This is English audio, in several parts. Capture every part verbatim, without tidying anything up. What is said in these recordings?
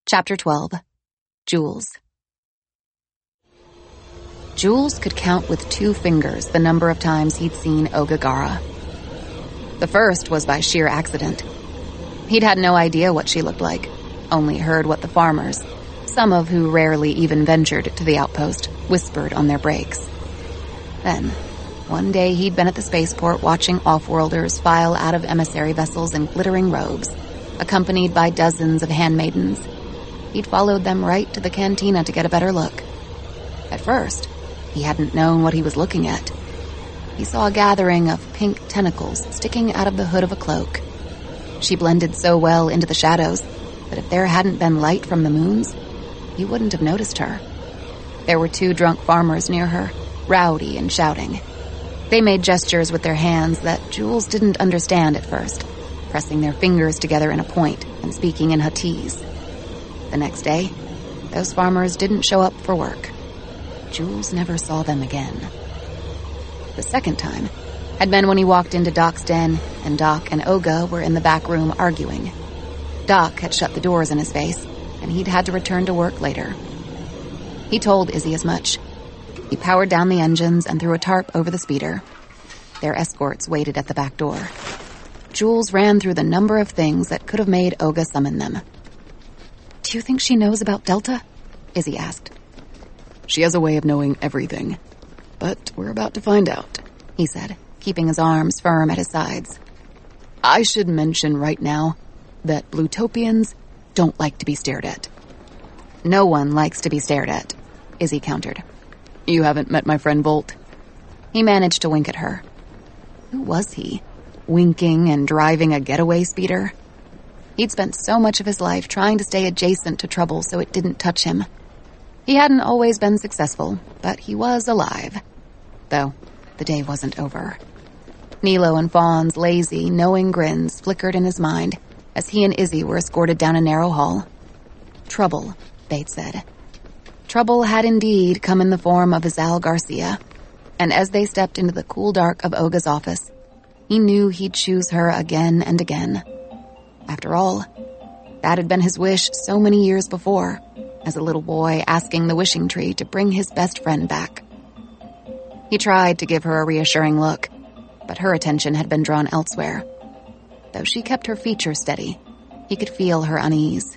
Chapter twelve. Jules. Jules could count with two fingers the number of times he'd seen Olga Gara. The first was by sheer accident. He'd had no idea what she looked like, only heard what the farmers, some of who rarely even ventured to the outpost, whispered on their breaks. Then, one day he'd been at the spaceport watching off-worlders file out of emissary vessels in glittering robes, accompanied by dozens of handmaidens. He'd followed them right to the cantina to get a better look. At first, he hadn't known what he was looking at. He saw a gathering of pink tentacles sticking out of the hood of a cloak. She blended so well into the shadows that if there hadn't been light from the moons, he wouldn't have noticed her. There were two drunk farmers near her, rowdy and shouting. They made gestures with their hands that Jules didn't understand at first, pressing their fingers together in a point and speaking in Huttese. The next day, those farmers didn't show up for work. Jules never saw them again. The second time had been when he walked into Doc's den, and Doc and Olga were in the back room arguing. Doc had shut the doors in his face, and he'd had to return to work later. He told Izzy as much. He powered down the engines and threw a tarp over the speeder. Their escorts waited at the back door. Jules ran through the number of things that could have made Olga summon them. "Do you think she knows about Delta?" Izzy asked. "She has a way of knowing everything. But we're about to find out," he said, keeping his arms firm at his sides. "I should mention right now that Blutopians don't like to be stared at." "No one likes to be stared at," Izzy countered. "You haven't met my friend Volt?" He managed to wink at her. Who was he? Winking and driving a getaway speeder? He'd spent so much of his life trying to stay adjacent to trouble so it didn't touch him. He hadn't always been successful, but he was alive. Though, the day wasn't over. Nilo and Fawn's lazy, knowing grins flickered in his mind as he and Izzy were escorted down a narrow hall. Trouble, they'd said. Trouble had indeed come in the form of Azal Garcia, and as they stepped into the cool dark of Olga's office, he knew he'd choose her again and again. After all, that had been his wish so many years before, as a little boy asking the wishing tree to bring his best friend back. He tried to give her a reassuring look, but her attention had been drawn elsewhere. Though she kept her features steady, he could feel her unease.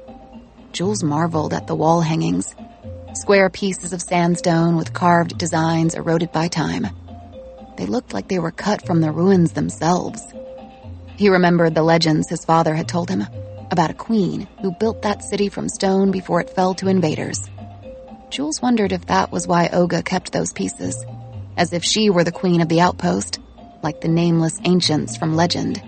Jules marveled at the wall hangings, square pieces of sandstone with carved designs eroded by time. They looked like they were cut from the ruins themselves. He remembered the legends his father had told him about a queen who built that city from stone before it fell to invaders. Jules wondered if that was why Olga kept those pieces, as if she were the queen of the outpost, like the nameless ancients from legend.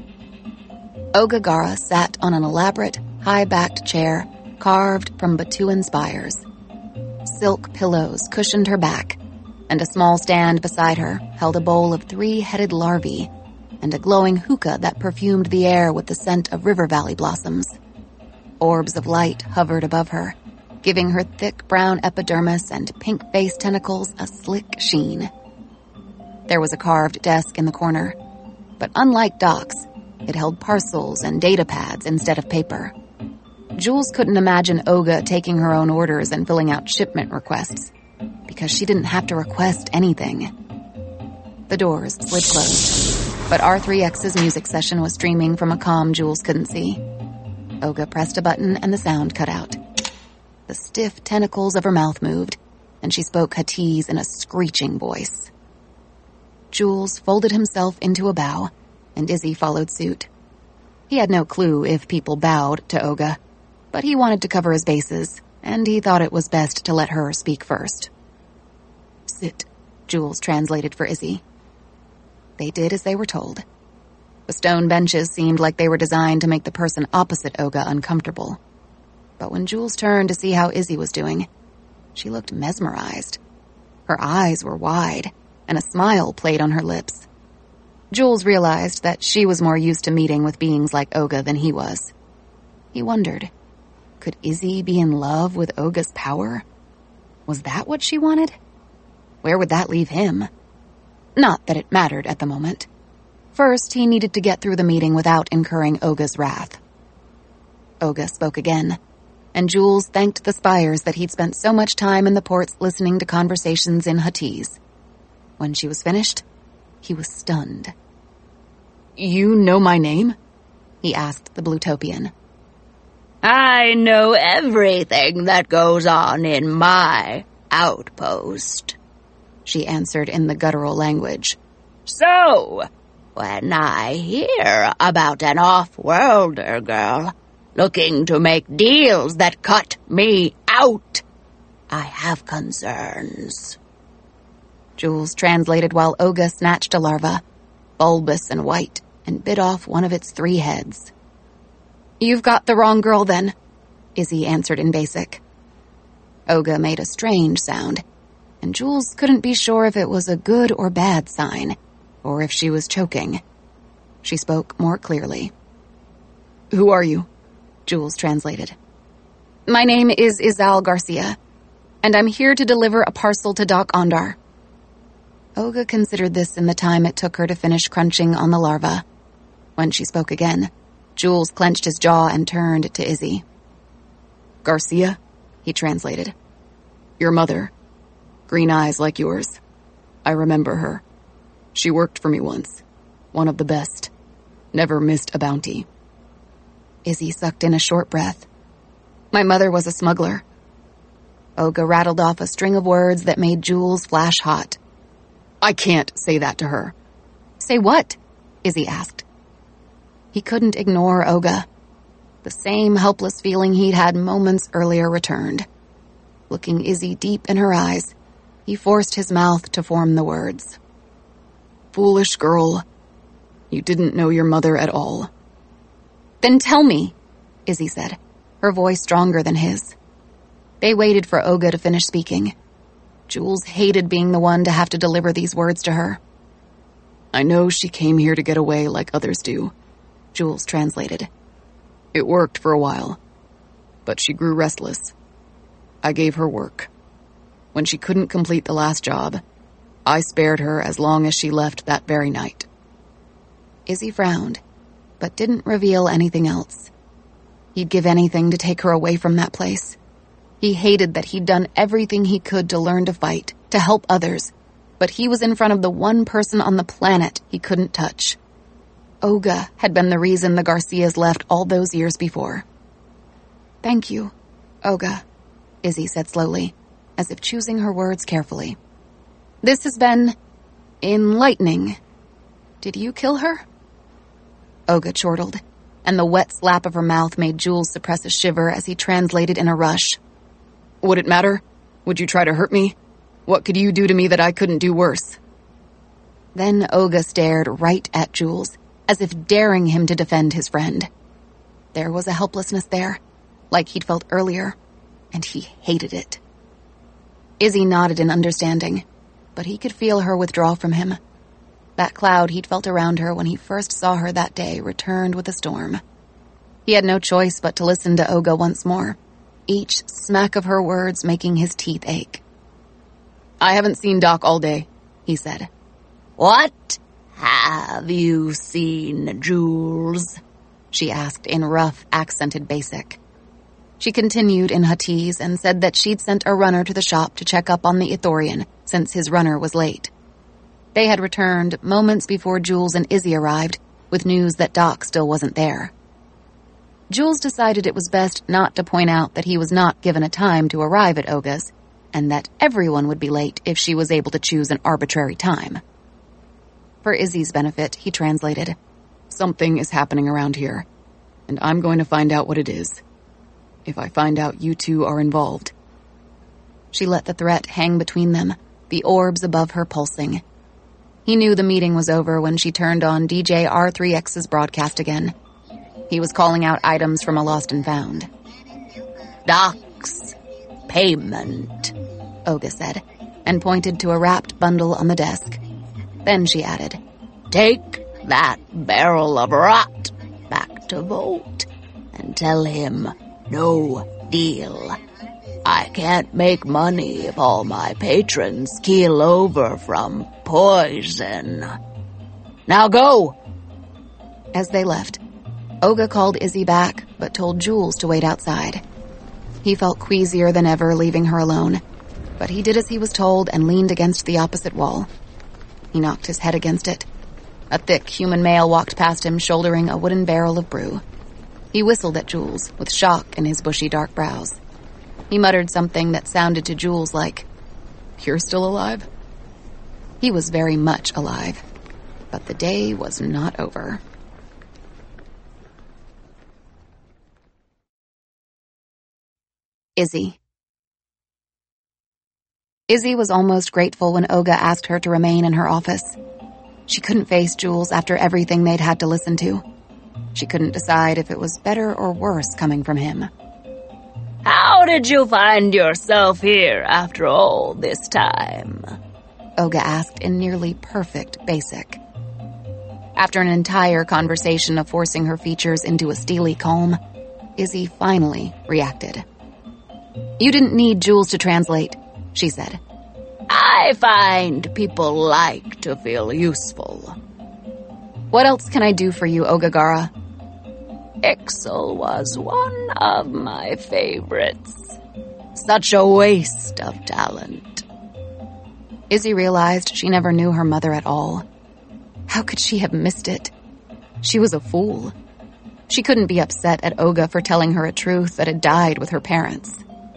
Olga Gara sat on an elaborate, high-backed chair carved from Batuan spires. Silk pillows cushioned her back, and a small stand beside her held a bowl of three-headed larvae and a glowing hookah that perfumed the air with the scent of river valley blossoms. Orbs of light hovered above her, giving her thick brown epidermis and pink-faced tentacles a slick sheen. There was a carved desk in the corner, but unlike Doc's, it held parcels and data pads instead of paper. Jules couldn't imagine Olga taking her own orders and filling out shipment requests, because she didn't have to request anything. The doors slid closed, but R three X's music session was streaming from a comm Jules couldn't see. Olga pressed a button and the sound cut out. The stiff tentacles of her mouth moved, and she spoke Huttese in a screeching voice. Jules folded himself into a bow, and Izzy followed suit. He had no clue if people bowed to Olga, but he wanted to cover his bases, and he thought it was best to let her speak first. "Sit," Jules translated for Izzy. They did as they were told. The stone benches seemed like they were designed to make the person opposite Olga uncomfortable. But when Jules turned to see how Izzy was doing, she looked mesmerized. Her eyes were wide, and a smile played on her lips. Jules realized that she was more used to meeting with beings like Olga than he was. He wondered, could Izzy be in love with Olga's power? Was that what she wanted? Where would that leave him? Not that it mattered at the moment. First, he needed to get through the meeting without incurring Olga's wrath. Olga spoke again, and Jules thanked the spires that he'd spent so much time in the ports listening to conversations in Huttese. When she was finished, he was stunned. "You know my name?" he asked the Blutopian. "I know everything that goes on in my outpost," she answered in the guttural language. "So, when I hear about an off-worlder girl looking to make deals that cut me out, I have concerns." Jules translated while Olga snatched a larva, bulbous and white, and bit off one of its three heads. "You've got the wrong girl, then," Izzy answered in Basic. Olga made a strange sound, and Jules couldn't be sure if it was a good or bad sign, or if she was choking. She spoke more clearly. "Who are you?" Jules translated. "My name is Izal Garcia, and I'm here to deliver a parcel to Doc Ondar." Olga considered this in the time it took her to finish crunching on the larva. When she spoke again, Jules clenched his jaw and turned to Izzy. "Garcia?" he translated. "Your mother. Green eyes like yours. I remember her. She worked for me once. One of the best. Never missed a bounty." Izzy sucked in a short breath. "My mother was a smuggler." Olga rattled off a string of words that made Jules flash hot. "I can't say that to her." "Say what?" Izzy asked. He couldn't ignore Olga. The same helpless feeling he'd had moments earlier returned. Looking Izzy deep in her eyes, he forced his mouth to form the words. "Foolish girl. You didn't know your mother at all." "Then tell me," Izzy said, her voice stronger than his. They waited for Olga to finish speaking. Jules hated being the one to have to deliver these words to her. "I know she came here to get away like others do," Jules translated. "It worked for a while, but she grew restless. I gave her work. When she couldn't complete the last job, I spared her as long as she left that very night." Izzy frowned, but didn't reveal anything else. He'd give anything to take her away from that place. He hated that he'd done everything he could to learn to fight, to help others, but he was in front of the one person on the planet he couldn't touch. Olga had been the reason the Garcias left all those years before. "Thank you, Olga," Izzy said slowly, as if choosing her words carefully. "This has been enlightening. Did you kill her?" Olga chortled, and the wet slap of her mouth made Jules suppress a shiver as he translated in a rush. "Would it matter? Would you try to hurt me? What could you do to me that I couldn't do worse?" Then Olga stared right at Jules, as if daring him to defend his friend. There was a helplessness there, like he'd felt earlier, and he hated it. Izzy nodded in understanding, but he could feel her withdraw from him. That cloud he'd felt around her when he first saw her that day returned with a storm. He had no choice but to listen to Olga once more, each smack of her words making his teeth ache. "I haven't seen Doc all day," he said. "What have you seen, Jules?" she asked in rough, accented Basic. She continued in Huttese and said that she'd sent a runner to the shop to check up on the Ithorian since his runner was late. They had returned moments before Jules and Izzy arrived with news that Doc still wasn't there. Jules decided it was best not to point out that he was not given a time to arrive at Olga's, and that everyone would be late if she was able to choose an arbitrary time. For Izzy's benefit, he translated, "Something is happening around here, and I'm going to find out what it is. If I find out you two are involved." She let the threat hang between them, the orbs above her pulsing. He knew the meeting was over when she turned on D J R three X's broadcast again. He was calling out items from a lost and found. "Doc's payment," Olga said, and pointed to a wrapped bundle on the desk. Then she added, "Take that barrel of rot back to Volt and tell him no deal. I can't make money if all my patrons keel over from poison. Now go!" As they left, Olga called Izzy back, but told Jules to wait outside. He felt queasier than ever leaving her alone, but he did as he was told and leaned against the opposite wall. He knocked his head against it. A thick human male walked past him, shouldering a wooden barrel of brew. He whistled at Jules, with shock in his bushy dark brows. He muttered something that sounded to Jules like, "You're still alive?" He was very much alive, but the day was not over. Izzy. Izzy was almost grateful when Olga asked her to remain in her office. She couldn't face Jules after everything they'd had to listen to. She couldn't decide if it was better or worse coming from him. "How did you find yourself here after all this time?" Olga asked in nearly perfect basic. After an entire conversation of forcing her features into a steely calm, Izzy finally reacted. "You didn't need Jules to translate," she said. "I find people like to feel useful." "What else can I do for you, Olga Gara?" "Ixal was one of my favorites. Such a waste of talent." Izzy realized she never knew her mother at all. How could she have missed it? She was a fool. She couldn't be upset at Olga for telling her a truth that had died with her parents.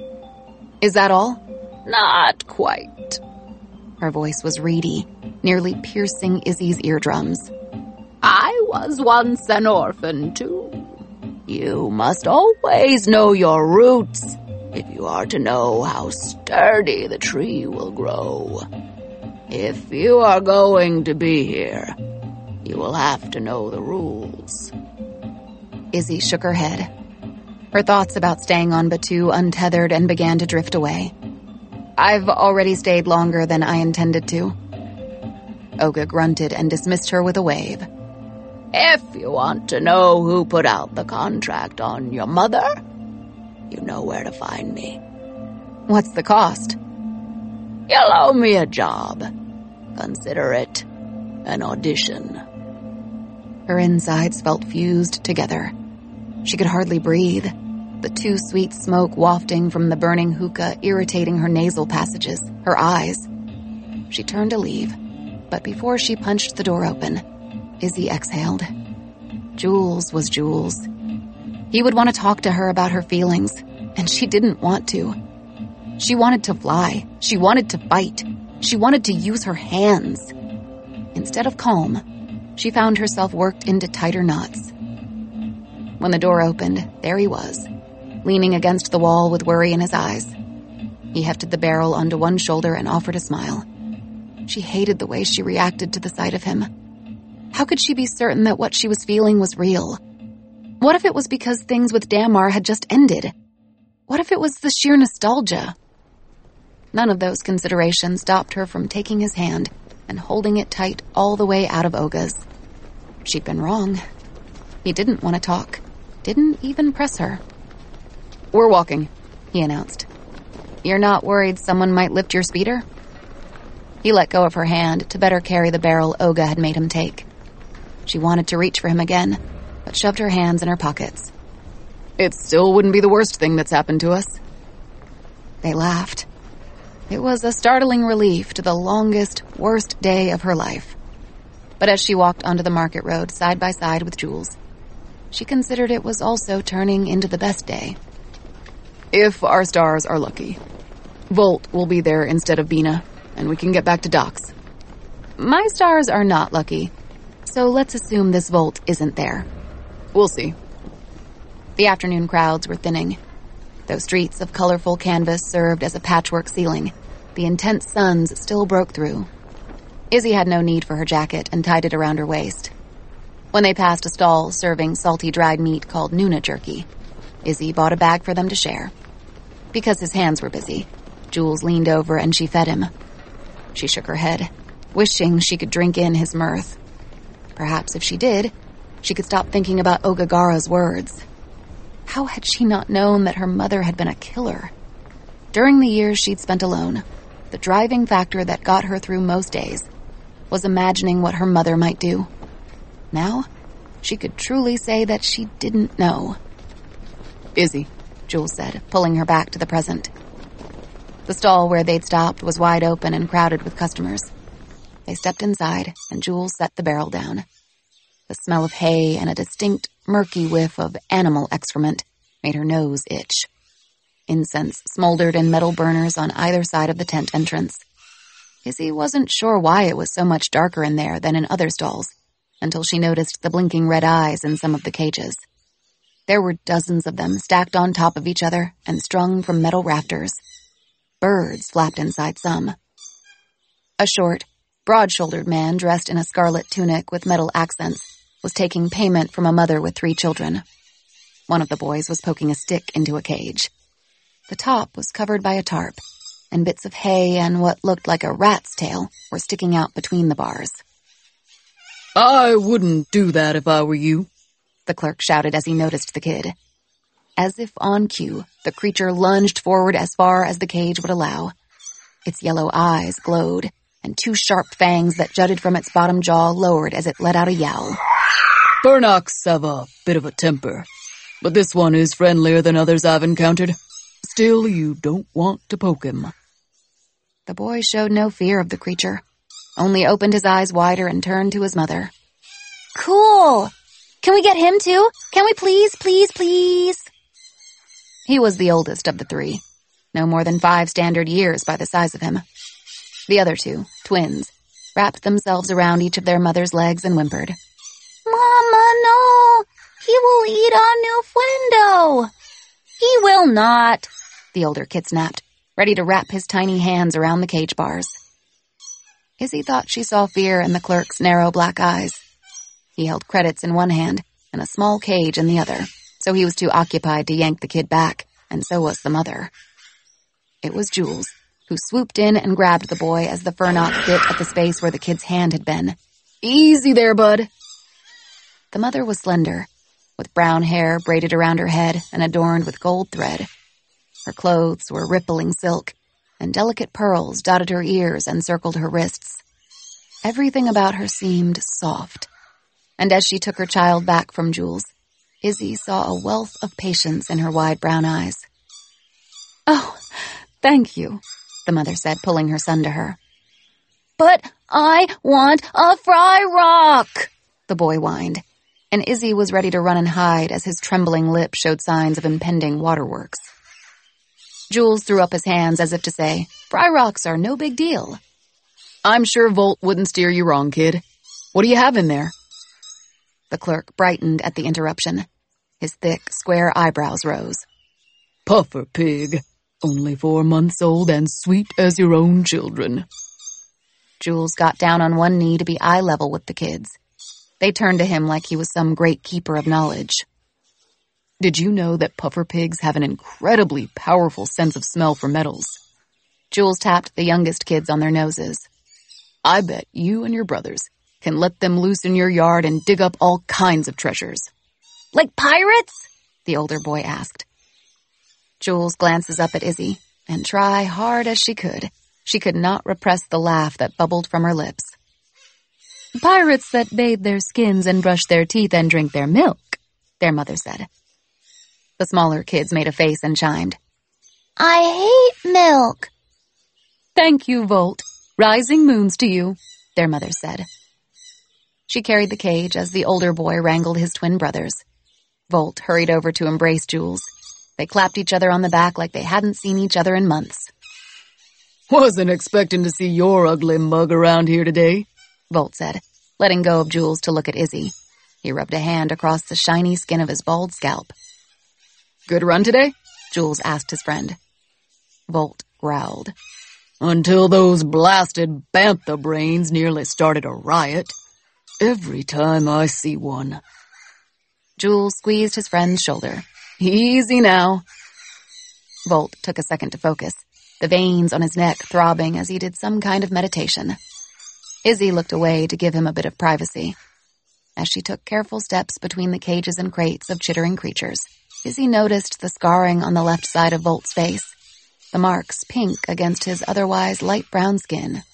"Is that all?" "Not quite." Her voice was reedy, nearly piercing Izzy's eardrums. "I was once an orphan, too. You must always know your roots if you are to know how sturdy the tree will grow. If you are going to be here, you will have to know the rules." Izzy shook her head. Her thoughts about staying on Batuu untethered and began to drift away. "I've already stayed longer than I intended to." Olga grunted and dismissed her with a wave. "If you want to know who put out the contract on your mother, you know where to find me." "What's the cost?" "You'll owe me a job. Consider it an audition." Her insides felt fused together. She could hardly breathe, the too sweet smoke wafting from the burning hookah irritating her nasal passages, her eyes. She turned to leave, but before she punched the door open, Izzy exhaled. Jules was Jules. He would want to talk to her about her feelings, and she didn't want to. She wanted to fly. She wanted to fight. She wanted to use her hands. Instead of calm, she found herself worked into tighter knots. When the door opened, there he was, leaning against the wall with worry in his eyes. He hefted the barrel onto one shoulder and offered a smile. She hated the way she reacted to the sight of him. How could she be certain that what she was feeling was real? What if it was because things with Damar had just ended? What if it was the sheer nostalgia? None of those considerations stopped her from taking his hand and holding it tight all the way out of Olga's. She'd been wrong. He didn't want to talk, didn't even press her. "We're walking," he announced. "You're not worried someone might lift your speeder?" He let go of her hand to better carry the barrel Olga had made him take. She wanted to reach for him again, but shoved her hands in her pockets. "It still wouldn't be the worst thing that's happened to us." They laughed. It was a startling relief to the longest, worst day of her life. But as she walked onto the market road side by side with Jules, she considered it was also turning into the best day. "If our stars are lucky. Volt will be there instead of Bina, and we can get back to docks." "My stars are not lucky, so let's assume this Volt isn't there." "We'll see." The afternoon crowds were thinning. Though streets of colorful canvas served as a patchwork ceiling, the intense suns still broke through. Izzy had no need for her jacket and tied it around her waist. When they passed a stall serving salty dried meat called Nuna jerky, Izzy bought a bag for them to share. Because his hands were busy, Jules leaned over and she fed him. She shook her head, wishing she could drink in his mirth. Perhaps if she did, she could stop thinking about Olga Gara's words. How had she not known that her mother had been a killer? During the years she'd spent alone, the driving factor that got her through most days was imagining what her mother might do. Now, she could truly say that she didn't know. "Izzy," Jules said, pulling her back to the present. The stall where they'd stopped was wide open and crowded with customers. They stepped inside, and Jules set the barrel down. The smell of hay and a distinct, murky whiff of animal excrement made her nose itch. Incense smoldered in metal burners on either side of the tent entrance. Izzy wasn't sure why it was so much darker in there than in other stalls, until she noticed the blinking red eyes in some of the cages. There were dozens of them stacked on top of each other and strung from metal rafters. Birds flapped inside some. A short, broad-shouldered man dressed in a scarlet tunic with metal accents was taking payment from a mother with three children. One of the boys was poking a stick into a cage. The top was covered by a tarp, and bits of hay and what looked like a rat's tail were sticking out between the bars. "I wouldn't do that if I were you," the clerk shouted as he noticed the kid. As if on cue, the creature lunged forward as far as the cage would allow. Its yellow eyes glowed, and two sharp fangs that jutted from its bottom jaw lowered as it let out a yowl. "Fernocks have a bit of a temper, but this one is friendlier than others I've encountered. Still, you don't want to poke him." The boy showed no fear of the creature, only opened his eyes wider and turned to his mother. "Cool! Can we get him too? Can we please, please, please?" He was the oldest of the three, no more than five standard years by the size of him. The other two, twins, wrapped themselves around each of their mother's legs and whimpered. "Mama, no! He will eat our new friendo!" "He will not," the older kid snapped, ready to wrap his tiny hands around the cage bars. Izzy thought she saw fear in the clerk's narrow black eyes. He held credits in one hand and a small cage in the other, so he was too occupied to yank the kid back, and so was the mother. It was Jules, who swooped in and grabbed the boy as the Furnock bit at the space where the kid's hand had been. "Easy there, bud." The mother was slender, with brown hair braided around her head and adorned with gold thread. Her clothes were rippling silk, and delicate pearls dotted her ears and circled her wrists. Everything about her seemed soft, and as she took her child back from Jules, Izzy saw a wealth of patience in her wide brown eyes. "Oh, thank you," the mother said, pulling her son to her. "But I want a fry rock," the boy whined, and Izzy was ready to run and hide as his trembling lip showed signs of impending waterworks. Jules threw up his hands as if to say, "Fry rocks are no big deal." "I'm sure Volt wouldn't steer you wrong, kid. What do you have in there?" The clerk brightened at the interruption. His thick, square eyebrows rose. "Puffer pig, only four months old and sweet as your own children." Jules got down on one knee to be eye level with the kids. They turned to him like he was some great keeper of knowledge. "Did you know that puffer pigs have an incredibly powerful sense of smell for metals?" Jules tapped the youngest kids on their noses. "I bet you and your brothers can let them loose in your yard and dig up all kinds of treasures." "Like pirates?" the older boy asked. Jules glances up at Izzy, and try hard as she could, she could not repress the laugh that bubbled from her lips. "Pirates that bathe their skins and brush their teeth and drink their milk," their mother said. The smaller kids made a face and chimed. "I hate milk." "Thank you, Volt. Rising moons to you," their mother said. She carried the cage as the older boy wrangled his twin brothers. Volt hurried over to embrace Jules. They clapped each other on the back like they hadn't seen each other in months. "Wasn't expecting to see your ugly mug around here today," Volt said, letting go of Jules to look at Izzy. He rubbed a hand across the shiny skin of his bald scalp. "Good run today?" Jules asked his friend. Volt growled. "Until those blasted bantha brains nearly started a riot. Every time I see one." Jules squeezed his friend's shoulder. "Easy now." Volt took a second to focus, the veins on his neck throbbing as he did some kind of meditation. Izzy looked away to give him a bit of privacy. As she took careful steps between the cages and crates of chittering creatures, Izzy noticed the scarring on the left side of Volt's face, the marks pink against his otherwise light brown skin.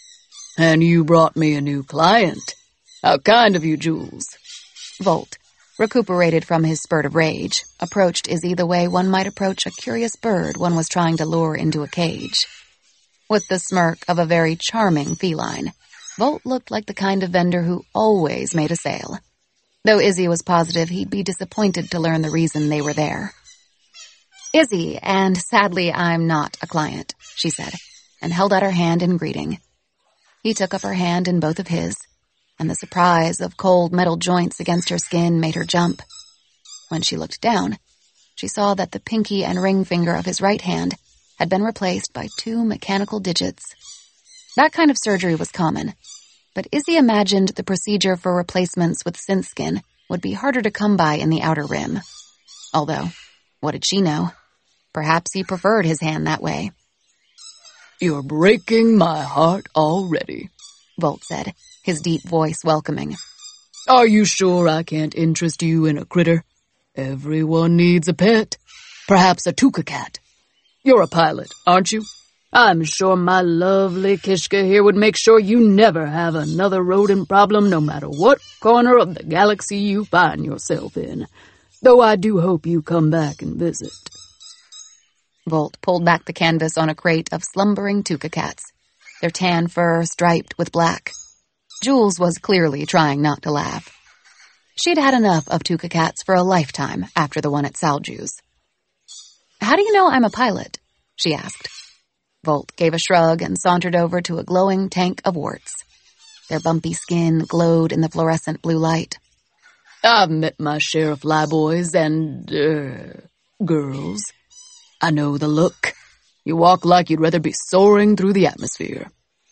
"And you brought me a new client. How kind of you, Jules." Volt, recuperated from his spurt of rage, approached Izzy the way one might approach a curious bird one was trying to lure into a cage. With the smirk of a very charming feline, Volt looked like the kind of vendor who always made a sale, though Izzy was positive he'd be disappointed to learn the reason they were there. "Izzy, and sadly I'm not a client," she said, and held out her hand in greeting. He took up her hand in both of his, and the surprise of cold metal joints against her skin made her jump. When she looked down, she saw that the pinky and ring finger of his right hand had been replaced by two mechanical digits. That kind of surgery was common, but Izzy imagined the procedure for replacements with synth skin would be harder to come by in the Outer Rim. Although, what did she know? Perhaps he preferred his hand that way. "You're breaking my heart already," Volt said, his deep voice welcoming. "Are you sure I can't interest you in a critter? Everyone needs a pet. Perhaps a Tuca cat. You're a pilot, aren't you? I'm sure my lovely Kishka here would make sure you never have another rodent problem no matter what corner of the galaxy you find yourself in. Though I do hope you come back and visit." Volt pulled back the canvas on a crate of slumbering Tuca cats, their tan fur striped with black. Jules was clearly trying not to laugh. She'd had enough of Tuca cats for a lifetime after the one at Salju's. "How do you know I'm a pilot?" she asked. Volt gave a shrug and sauntered over to a glowing tank of warts. Their bumpy skin glowed in the fluorescent blue light. "I've met my share of flyboys and, er, girls. I know the look. You walk like you'd rather be soaring through the atmosphere."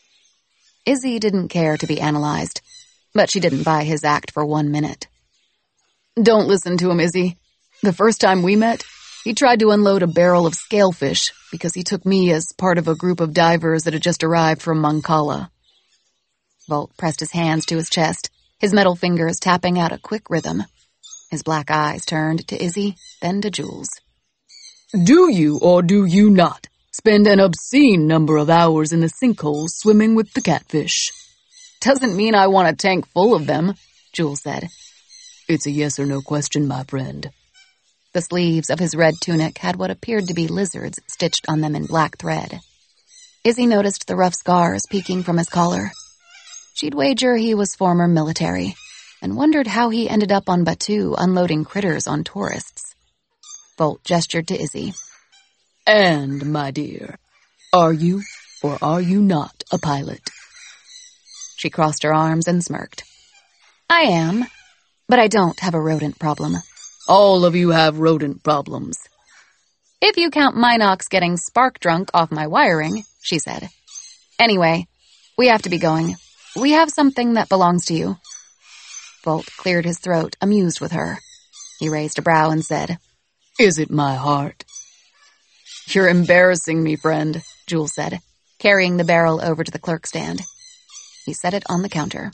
Izzy didn't care to be analyzed, but she didn't buy his act for one minute. "Don't listen to him, Izzy. The first time we met, he tried to unload a barrel of scalefish because he took me as part of a group of divers that had just arrived from Mancala." Volt pressed his hands to his chest, his metal fingers tapping out a quick rhythm. His black eyes turned to Izzy, then to Jules. "Do you or do you not spend an obscene number of hours in the sinkholes swimming with the catfish?" "Doesn't mean I want a tank full of them," Jules said. "It's a yes or no question, my friend." The sleeves of his red tunic had what appeared to be lizards stitched on them in black thread. Izzy noticed the rough scars peeking from his collar. She'd wager he was former military, and wondered how he ended up on Batuu unloading critters on tourists. Volt gestured to Izzy. "And, my dear, are you or are you not a pilot?" She crossed her arms and smirked. "I am, but I don't have a rodent problem." "All of you have rodent problems." "If you count Minox getting spark drunk off my wiring," she said. "Anyway, we have to be going. We have something that belongs to you." Volt cleared his throat, amused with her. He raised a brow and said, "Is it my heart?" "You're embarrassing me, friend," Jules said, carrying the barrel over to the clerk stand. He set it on the counter.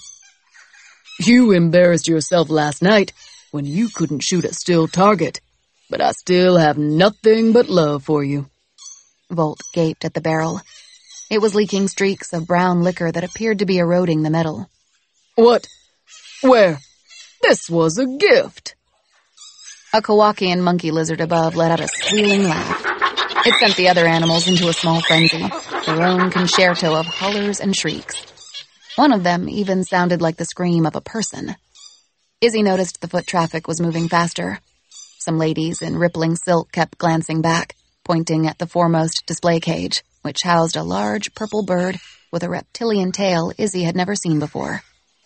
"You embarrassed yourself last night when you couldn't shoot a still target, but I still have nothing but love for you." Volt gaped at the barrel. It was leaking streaks of brown liquor that appeared to be eroding the metal. "What? Where? This was a gift." A Kowakian monkey lizard above let out a squealing laugh. It sent the other animals into a small frenzy, their own concerto of hollers and shrieks. One of them even sounded like the scream of a person. Izzy noticed the foot traffic was moving faster. Some ladies in rippling silk kept glancing back, pointing at the foremost display cage, which housed a large purple bird with a reptilian tail Izzy had never seen before.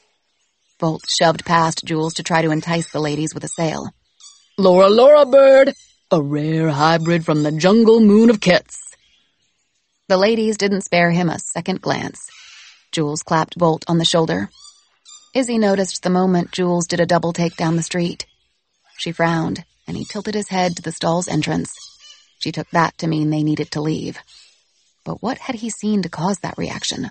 Volt shoved past Jules to try to entice the ladies with a sale. "Laura Laura bird, a rare hybrid from the jungle moon of Ketz." The ladies didn't spare him a second glance. Jules clapped Volt on the shoulder. Izzy noticed the moment Jules did a double take down the street. She frowned, and he tilted his head to the stall's entrance. She took that to mean they needed to leave. But what had he seen to cause that reaction?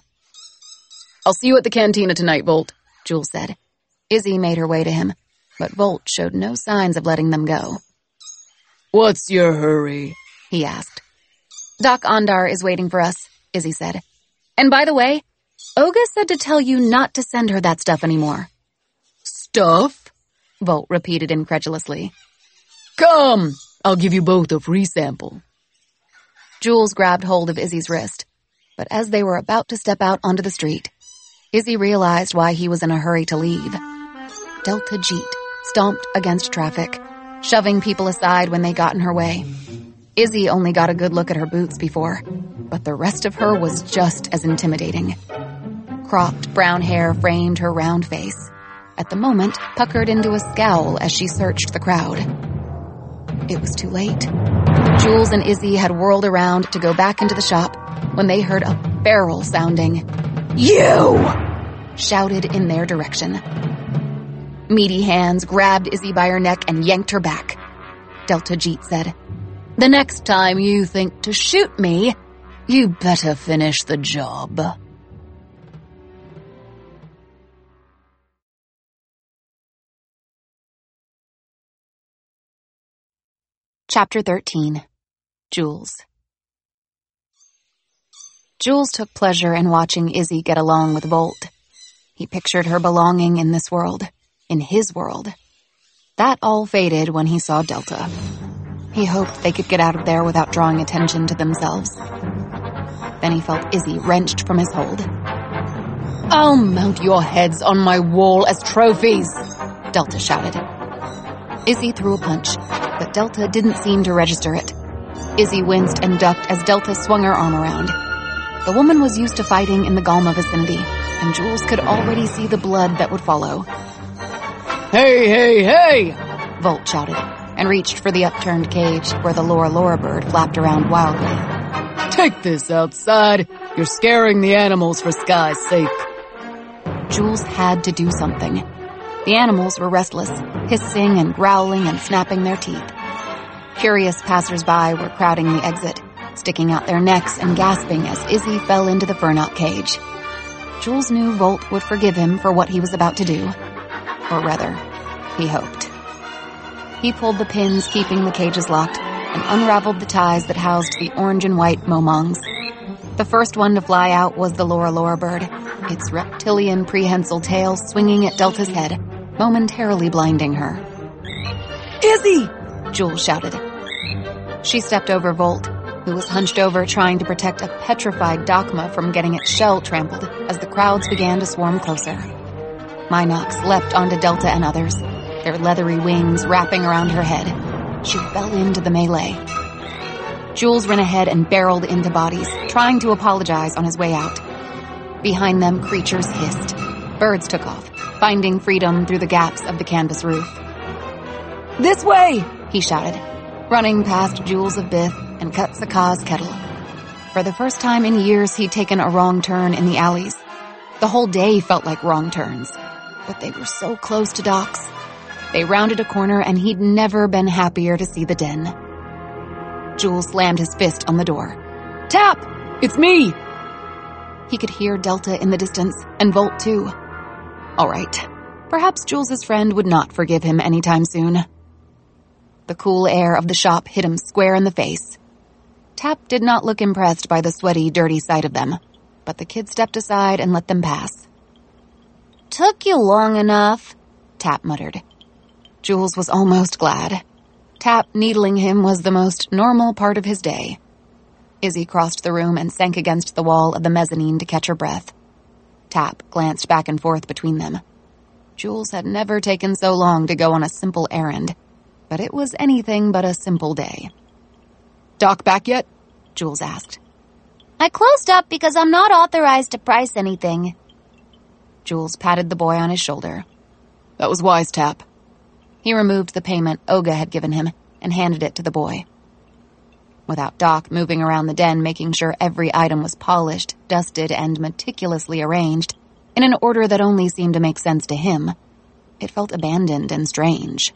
"I'll see you at the cantina tonight, Volt," Jules said. Izzy made her way to him, but Volt showed no signs of letting them go. "What's your hurry?" he asked. "Doc Ondar is waiting for us," Izzy said. "And by the way, Olga said to tell you not to send her that stuff anymore." "Stuff? Volt repeated incredulously. Come, I'll give you both a free sample. Jules grabbed hold of Izzy's wrist, but as they were about to step out onto the street, Izzy realized why he was in a hurry to leave. Delta Jeet stomped against traffic, shoving people aside when they got in her way. Izzy only got a good look at her boots before, but the rest of her was just as intimidating. Cropped brown hair framed her round face, at the moment puckered into a scowl as she searched the crowd. It was too late. Jules and Izzy had whirled around to go back into the shop when they heard a barrel sounding, "You!" shouted in their direction. Meaty hands grabbed Izzy by her neck and yanked her back. Delta Jeet said, "The next time you think to shoot me, you better finish the job." Chapter thirteen. Jules. Jules took pleasure in watching Izzy get along with Volt. He pictured her belonging in this world, in his world. That all faded when he saw Delta. He hoped they could get out of there without drawing attention to themselves. Then he felt Izzy wrenched from his hold. "I'll mount your heads on my wall as trophies," Delta shouted. Izzy threw a punch, but Delta didn't seem to register it. Izzy winced and ducked as Delta swung her arm around. The woman was used to fighting in the Galma vicinity, and Jules could already see the blood that would follow. Hey, hey, hey! Volt shouted, and reached for the upturned cage where the Laura Laura bird flapped around wildly. Take this outside. You're scaring the animals for Sky's sake. Jules had to do something. The animals were restless, hissing and growling and snapping their teeth. Curious passers-by were crowding the exit, sticking out their necks and gasping as Izzy fell into the Fernot cage. Jules knew Volt would forgive him for what he was about to do. Or rather, he hoped. He pulled the pins keeping the cages locked and unraveled the ties that housed the orange and white momongs. The first one to fly out was the Laura Laura bird, its reptilian prehensile tail swinging at Delta's head, momentarily blinding her. Izzy! Jules shouted. She stepped over Volt, who was hunched over trying to protect a petrified Dakma from getting its shell trampled as the crowds began to swarm closer. Minox leapt onto Delta and others, their leathery wings wrapping around her head. She fell into the melee. Jules ran ahead and barreled into bodies, trying to apologize on his way out. Behind them, creatures hissed. Birds took off, finding freedom through the gaps of the canvas roof. This way! He shouted, running past Jules of Bith and Kutsaka's kettle. For the first time in years, he'd taken a wrong turn in the alleys. The whole day felt like wrong turns, but they were so close to Doc's. They rounded a corner and he'd never been happier to see the den. Jules slammed his fist on the door. Tap! It's me! He could hear Delta in the distance, and Volt too. All right. Perhaps Jules's friend would not forgive him anytime soon. The cool air of the shop hit him square in the face. Tap did not look impressed by the sweaty, dirty sight of them, but the kid stepped aside and let them pass. "Took you long enough," Tap muttered. Jules was almost glad. Tap needling him was the most normal part of his day. Izzy crossed the room and sank against the wall of the mezzanine to catch her breath. Tap glanced back and forth between them. Jules had never taken so long to go on a simple errand, but it was anything but a simple day. Doc back yet? Jules asked. "I closed up because I'm not authorized to price anything." Jules patted the boy on his shoulder. That was wise, Tap. He removed the payment Olga had given him and handed it to the boy. Without Doc moving around the den making sure every item was polished, dusted, and meticulously arranged, in an order that only seemed to make sense to him, it felt abandoned and strange.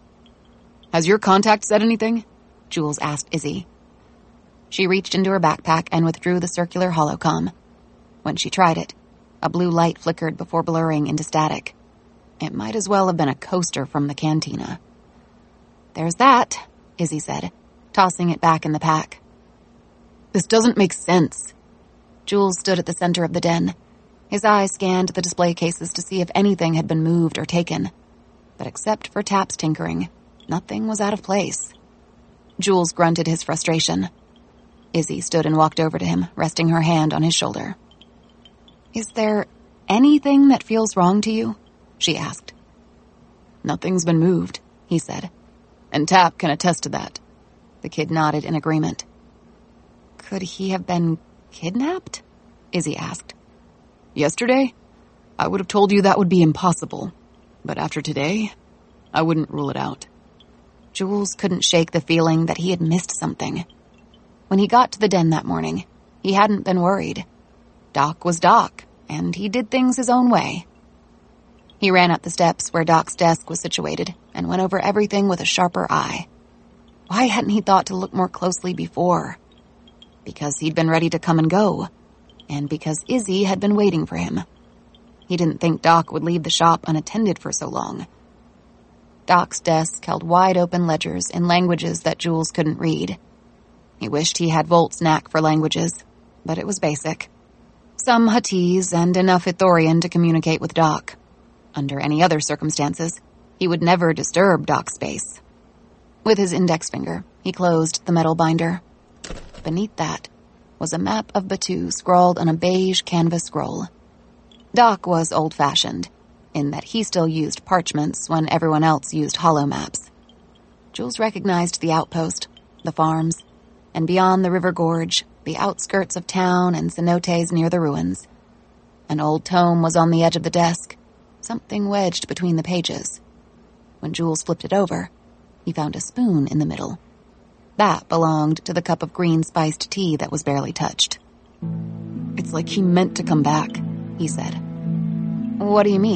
Has your contact said anything? Jules asked Izzy. She reached into her backpack and withdrew the circular holocom. When she tried it, a blue light flickered before blurring into static. It might as well have been a coaster from the cantina. "There's that," Izzy said, tossing it back in the pack. "This doesn't make sense." Jules stood at the center of the den. His eyes scanned the display cases to see if anything had been moved or taken. but except for Tap's tinkering, nothing was out of place. Jules grunted his frustration. Izzy stood and walked over to him, resting her hand on his shoulder. "Is there anything that feels wrong to you?" she asked. "Nothing's been moved," he said, "and Tap can attest to that." The kid nodded in agreement. "Could he have been kidnapped?" Izzy asked. "Yesterday, I would have told you that would be impossible, but after today, I wouldn't rule it out." Jules couldn't shake the feeling that he had missed something. When he got to the den that morning, he hadn't been worried. Doc was Doc, and he did things his own way. He ran up the steps where Doc's desk was situated and went over everything with a sharper eye. Why hadn't he thought to look more closely before? Because he'd been ready to come and go, and because Izzy had been waiting for him. He didn't think Doc would leave the shop unattended for so long. Doc's desk held wide-open ledgers in languages that Jules couldn't read. He wished he had Volt's knack for languages, but it was basic. Some Huttese and enough Ithorian to communicate with Doc. Under any other circumstances, he would never disturb Doc's space. With his index finger, he closed the metal binder. Beneath that was a map of Batuu scrawled on a beige canvas scroll. Doc was old-fashioned, in that he still used parchments when everyone else used hollow maps. Jules recognized the outpost, the farms, and beyond the river gorge, the outskirts of town and cenotes near the ruins. An old tome was on the edge of the desk, something wedged between the pages. When Jules flipped it over, he found a spoon in the middle. That belonged to the cup of green spiced tea that was barely touched. "It's like he meant to come back," he said. "What do you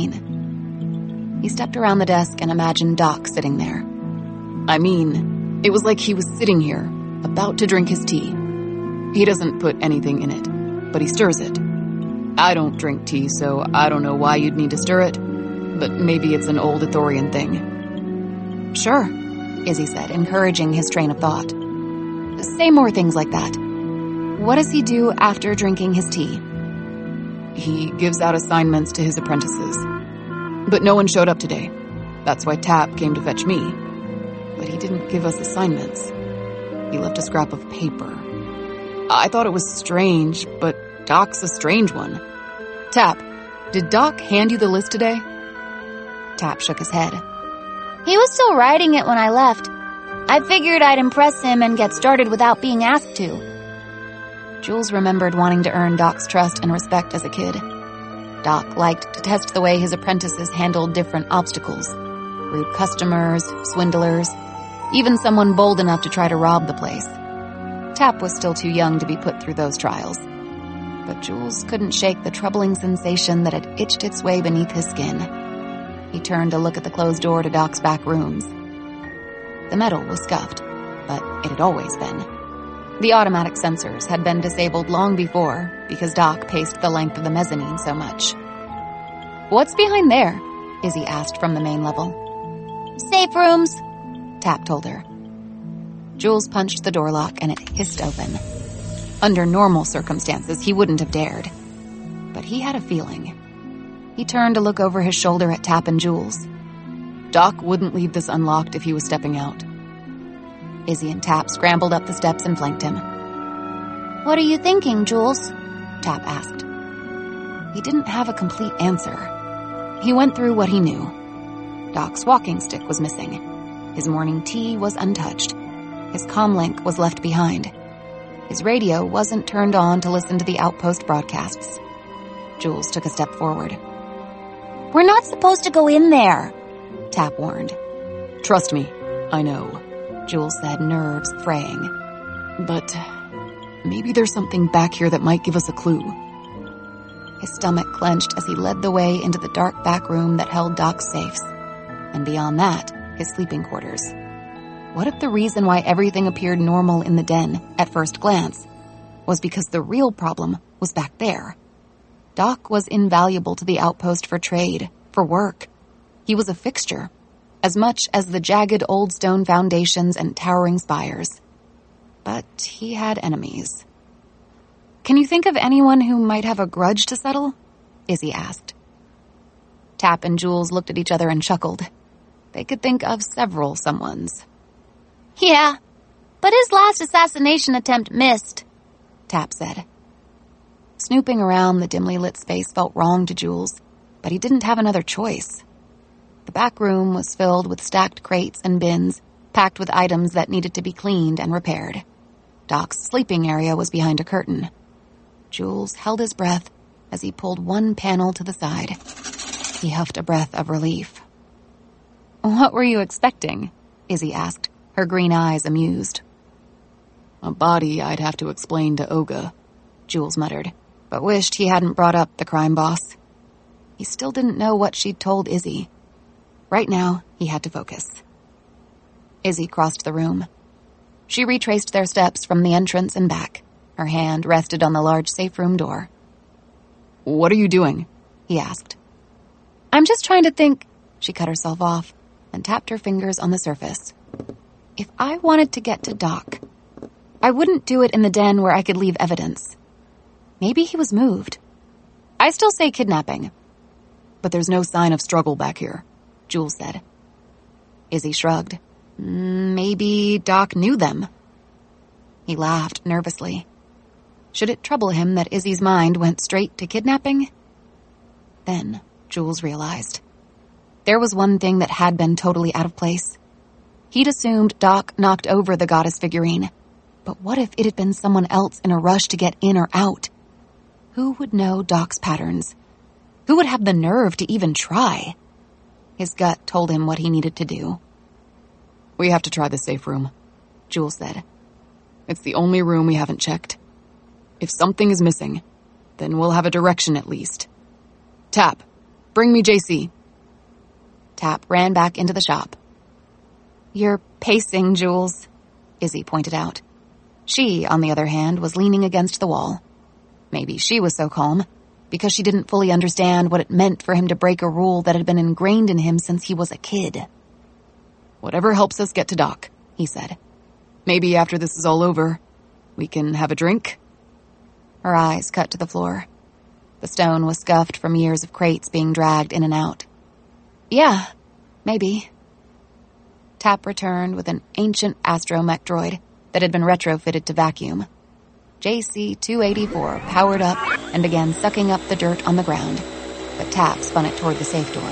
mean?" He stepped around the desk and imagined Doc sitting there. "I mean, it was like he was sitting here, about to drink his tea. He doesn't put anything in it, but he stirs it. I don't drink tea, so I don't know why you'd need to stir it, but maybe it's an old Ithorian thing." "Sure," Izzy said, encouraging his train of thought. "Say more things like that. What does he do after drinking his tea?" "He gives out assignments to his apprentices. But no one showed up today. That's why Tap came to fetch me. But he didn't give us assignments. He left a scrap of paper. I thought it was strange, but Doc's a strange one. Tap, did Doc hand you the list today?" Tap shook his head. "He was still writing it when I left. I figured I'd impress him and get started without being asked to." Jules remembered wanting to earn Doc's trust and respect as a kid. Doc liked to test the way his apprentices handled different obstacles. Rude customers, swindlers, even someone bold enough to try to rob the place. Tap was still too young to be put through those trials. But Jules couldn't shake the troubling sensation that had itched its way beneath his skin. He turned to look at the closed door to Doc's back rooms. The metal was scuffed, but it had always been. The automatic sensors had been disabled long before because Doc paced the length of the mezzanine so much. "What's behind there?" Izzy asked from the main level. "Safe rooms," Tap told her. Jules punched the door lock and it hissed open. Under normal circumstances, he wouldn't have dared. But he had a feeling. He turned to look over his shoulder at Tap and Jules. Doc wouldn't leave this unlocked if he was stepping out. Izzy and Tap scrambled up the steps and flanked him. "What are you thinking, Jules?" Tap asked. He didn't have a complete answer. He went through what he knew. Doc's walking stick was missing. His morning tea was untouched. His comlink was left behind. His radio wasn't turned on to listen to the outpost broadcasts. Jules took a step forward. "We're not supposed to go in there," Tap warned. "Trust me, I know," Jules said, nerves fraying. "But maybe there's something back here that might give us a clue." His stomach clenched as he led the way into the dark back room that held Doc's safes. And beyond that, his sleeping quarters. What if the reason why everything appeared normal in the den, at first glance, was because the real problem was back there? Doc was invaluable to the outpost for trade, for work. He was a fixture, as much as the jagged old stone foundations and towering spires. But he had enemies. "Can you think of anyone who might have a grudge to settle?" Izzy asked. Tap and Jules looked at each other and chuckled. They could think of several someones. Yeah, but his last assassination attempt missed, Tap said. Snooping around the dimly lit space felt wrong to Jules, but he didn't have another choice. The back room was filled with stacked crates and bins, packed with items that needed to be cleaned and repaired. Doc's sleeping area was behind a curtain. Jules held his breath as he pulled one panel to the side. He huffed a breath of relief. "What were you expecting?" Izzy asked, her green eyes amused. "A body I'd have to explain to Olga," Jules muttered, but wished he hadn't brought up the crime boss. He still didn't know what she'd told Izzy. Right now, he had to focus. Izzy crossed the room. She retraced their steps from the entrance and back. Her hand rested on the large safe room door. "What are you doing?" he asked. "I'm just trying to think." She cut herself off and tapped her fingers on the surface. "If I wanted to get to Doc, I wouldn't do it in the den where I could leave evidence. Maybe he was moved. I still say kidnapping." "But there's no sign of struggle back here," Jules said. Izzy shrugged. Maybe Doc knew them. He laughed nervously. Should it trouble him that Izzy's mind went straight to kidnapping? Then Jules realized. There was one thing that had been totally out of place. He'd assumed Doc knocked over the goddess figurine. But what if it had been someone else in a rush to get in or out? Who would know Doc's patterns? Who would have the nerve to even try? His gut told him what he needed to do. "We have to try the safe room," Jules said. "It's the only room we haven't checked. If something is missing, then we'll have a direction at least. Tap, bring me J C. Tap ran back into the shop. "You're pacing, Jules," Izzy pointed out. She, on the other hand, was leaning against the wall. Maybe she was so calm because she didn't fully understand what it meant for him to break a rule that had been ingrained in him since he was a kid. "Whatever helps us get to Doc," he said. "Maybe after this is all over, we can have a drink?" Her eyes cut to the floor. The stone was scuffed from years of crates being dragged in and out. "Yeah, maybe." Tap returned with an ancient astromech droid that had been retrofitted to vacuum. J C two eighty-four powered up and began sucking up the dirt on the ground, but Tap spun it toward the safe door.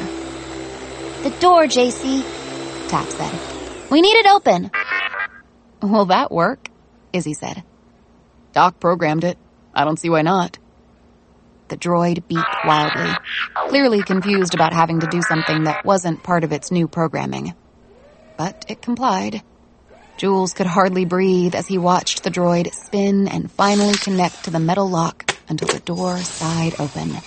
"The door, J C," Tap said. "We need it open." "Will that work?" Izzy said. "Doc programmed it. I don't see why not." The droid beeped wildly, clearly confused about having to do something that wasn't part of its new programming. But it complied. Jules could hardly breathe as he watched the droid spin and finally connect to the metal lock until the door sighed open.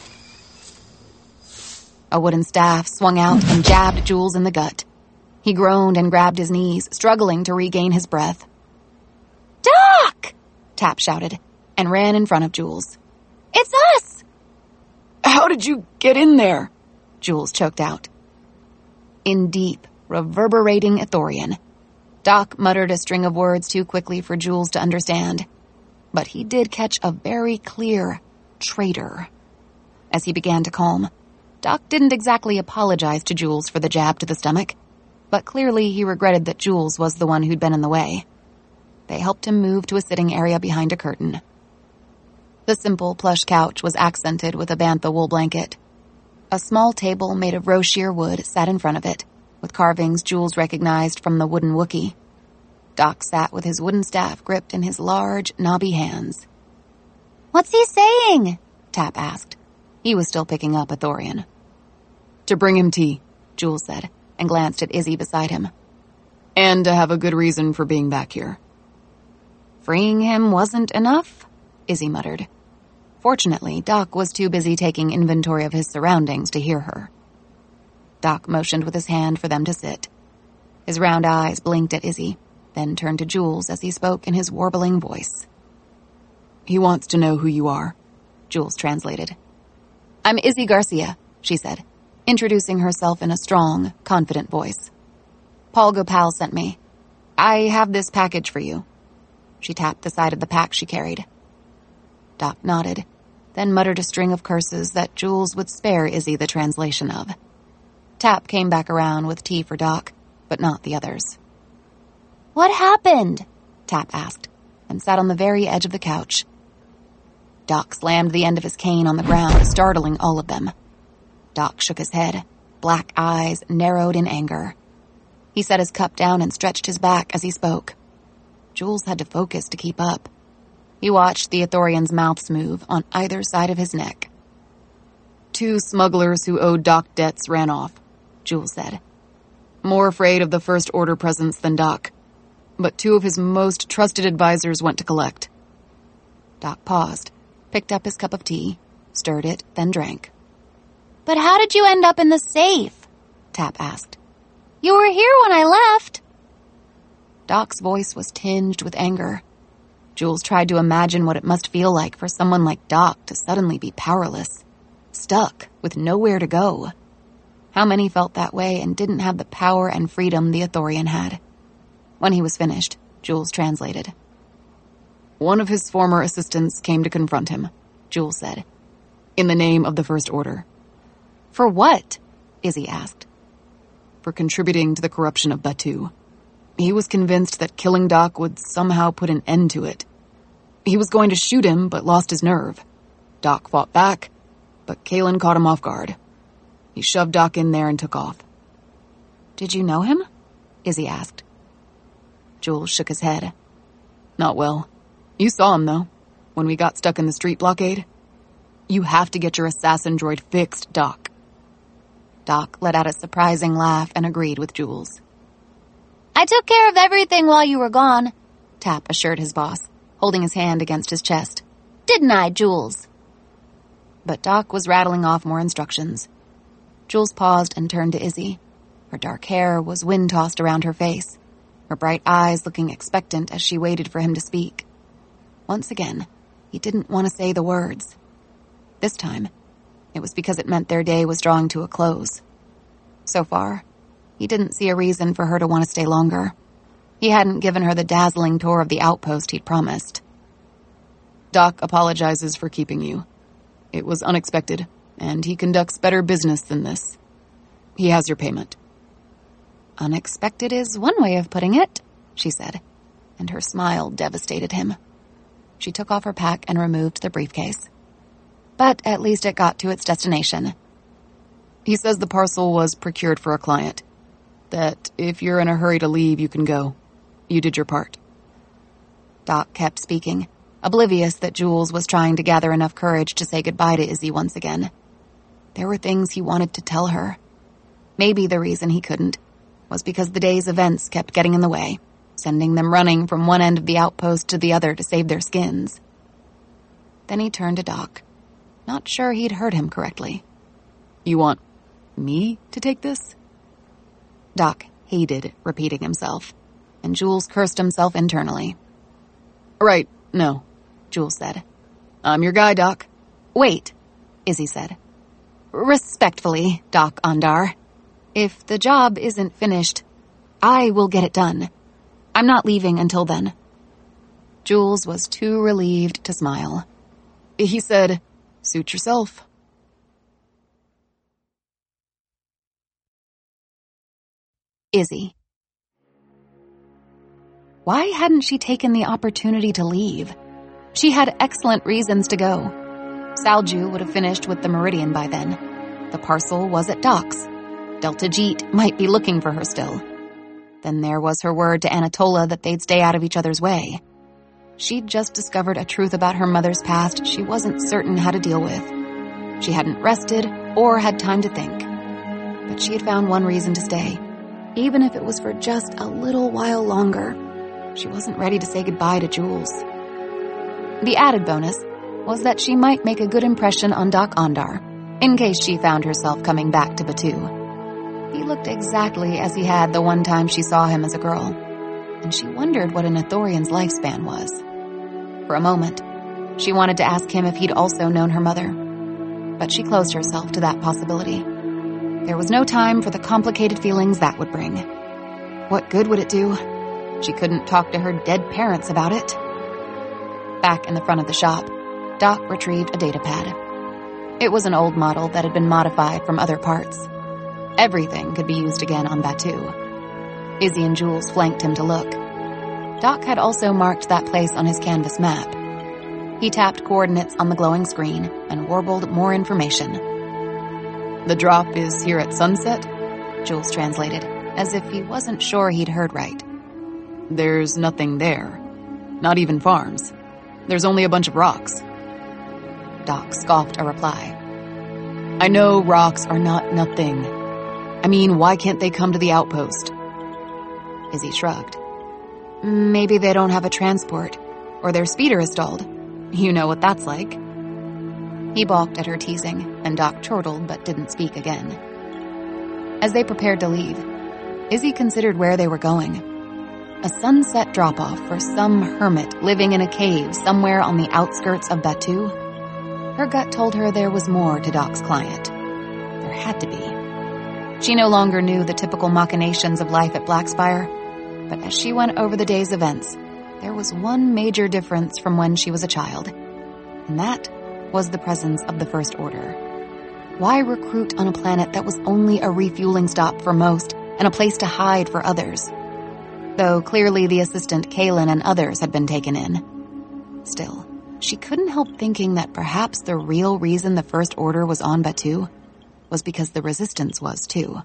A wooden staff swung out and jabbed Jules in the gut. He groaned and grabbed his knees, struggling to regain his breath. "Doc!" Tap shouted, and ran in front of Jules. "It's us!" "How did you get in there?" Jules choked out. In deep, reverberating Ithorian, Doc muttered a string of words too quickly for Jules to understand. But he did catch a very clear traitor. As he began to calm, Doc didn't exactly apologize to Jules for the jab to the stomach, but clearly he regretted that Jules was the one who'd been in the way. They helped him move to a sitting area behind a curtain. The simple plush couch was accented with a bantha wool blanket. A small table made of roshier wood sat in front of it, with carvings Jules recognized from the wooden Wookiee. Doc sat with his wooden staff gripped in his large, knobby hands. "What's he saying?" Tap asked. He was still picking up Ithorian. "To bring him tea," Jules said, and glanced at Izzy beside him. "And to have a good reason for being back here." "Freeing him wasn't enough?" Izzy muttered. Fortunately, Doc was too busy taking inventory of his surroundings to hear her. Doc motioned with his hand for them to sit. His round eyes blinked at Izzy, then turned to Jules as he spoke in his warbling voice. "He wants to know who you are," Jules translated. "I'm Izzy Garcia," she said, introducing herself in a strong, confident voice. "Paul Gopal sent me. I have this package for you." She tapped the side of the pack she carried. Doc nodded, then muttered a string of curses that Jules would spare Izzy the translation of. Tap came back around with tea for Doc, but not the others. What happened? Tap asked, and sat on the very edge of the couch. Doc slammed the end of his cane on the ground, startling all of them. Doc shook his head, black eyes narrowed in anger. He set his cup down and stretched his back as he spoke. Jules had to focus to keep up. He watched the Ithorian's mouths move on either side of his neck. Two smugglers who owed Doc debts ran off, Jules said. More afraid of the First Order presence than Doc. But two of his most trusted advisors went to collect. Doc paused, picked up his cup of tea, stirred it, then drank. But how did you end up in the safe? Tap asked. You were here when I left. Doc's voice was tinged with anger. Jules tried to imagine what it must feel like for someone like Doc to suddenly be powerless, stuck with nowhere to go. How many felt that way and didn't have the power and freedom the Ithorian had? When he was finished, Jules translated. One of his former assistants came to confront him, Jules said, in the name of the First Order. For what? Izzy asked. For contributing to the corruption of Batuu. He was convinced that killing Doc would somehow put an end to it. He was going to shoot him, but lost his nerve. Doc fought back, but Kalen caught him off guard. He shoved Doc in there and took off. Did you know him? Izzy asked. Jules shook his head. Not well. You saw him, though, when we got stuck in the street blockade. You have to get your assassin droid fixed, Doc. Doc let out a surprising laugh and agreed with Jules. I took care of everything while you were gone, Tap assured his boss, holding his hand against his chest. Didn't I, Jules? But Doc was rattling off more instructions. Jules paused and turned to Izzy. Her dark hair was wind-tossed around her face, her bright eyes looking expectant as she waited for him to speak. Once again, he didn't want to say the words. This time, it was because it meant their day was drawing to a close. So far, he didn't see a reason for her to want to stay longer. He hadn't given her the dazzling tour of the outpost he'd promised. Doc apologizes for keeping you. It was unexpected, and he conducts better business than this. He has your payment. Unexpected is one way of putting it, she said, and her smile devastated him. She took off her pack and removed the briefcase. But at least it got to its destination. He says the parcel was procured for a client. That if you're in a hurry to leave, you can go. You did your part. Doc kept speaking, oblivious that Jules was trying to gather enough courage to say goodbye to Izzy once again. There were things he wanted to tell her. Maybe the reason he couldn't was because the day's events kept getting in the way, sending them running from one end of the outpost to the other to save their skins. Then he turned to Doc, not sure he'd heard him correctly. You want me to take this? Doc hated repeating himself, and Jules cursed himself internally. Right, no, Jules said. I'm your guy, Doc. Wait, Izzy said. Respectfully, Doc Ondar. If the job isn't finished, I will get it done. I'm not leaving until then. Jules was too relieved to smile. He said, suit yourself. Izzy. Why hadn't she taken the opportunity to leave? She had excellent reasons to go. Salju would have finished with the Meridian by then. The parcel was at Doc's. Delta Jeet might be looking for her still. Then there was her word to Anatola that they'd stay out of each other's way. She'd just discovered a truth about her mother's past she wasn't certain how to deal with. She hadn't rested or had time to think. But she had found one reason to stay. Even if it was for just a little while longer, she wasn't ready to say goodbye to Jules. The added bonus was that she might make a good impression on Doc Ondar, in case she found herself coming back to Batuu. He looked exactly as he had the one time she saw him as a girl, and she wondered what an Ithorian's lifespan was. For a moment, she wanted to ask him if he'd also known her mother, but she closed herself to that possibility. There was no time for the complicated feelings that would bring. What good would it do? She couldn't talk to her dead parents about it. Back in the front of the shop, Doc retrieved a data pad. It was an old model that had been modified from other parts. Everything could be used again on Batuu. Izzy and Jules flanked him to look. Doc had also marked that place on his canvas map. He tapped coordinates on the glowing screen and warbled more information. The drop is here at sunset? Jules translated, as if he wasn't sure he'd heard right. There's nothing there. Not even farms. There's only a bunch of rocks. Doc scoffed a reply. I know rocks are not nothing. I mean, why can't they come to the outpost? Izzy shrugged. Maybe they don't have a transport, or their speeder is stalled. You know what that's like. He balked at her teasing, and Doc chortled but didn't speak again. As they prepared to leave, Izzy considered where they were going. A sunset drop-off for some hermit living in a cave somewhere on the outskirts of Batuu. Her gut told her there was more to Doc's client. There had to be. She no longer knew the typical machinations of life at Blackspire, but as she went over the day's events, there was one major difference from when she was a child, and that was the presence of the First Order. Why recruit on a planet that was only a refueling stop for most and a place to hide for others? Though clearly the assistant Kaylin and others had been taken in. Still, she couldn't help thinking that perhaps the real reason the First Order was on Batuu was because the Resistance was too.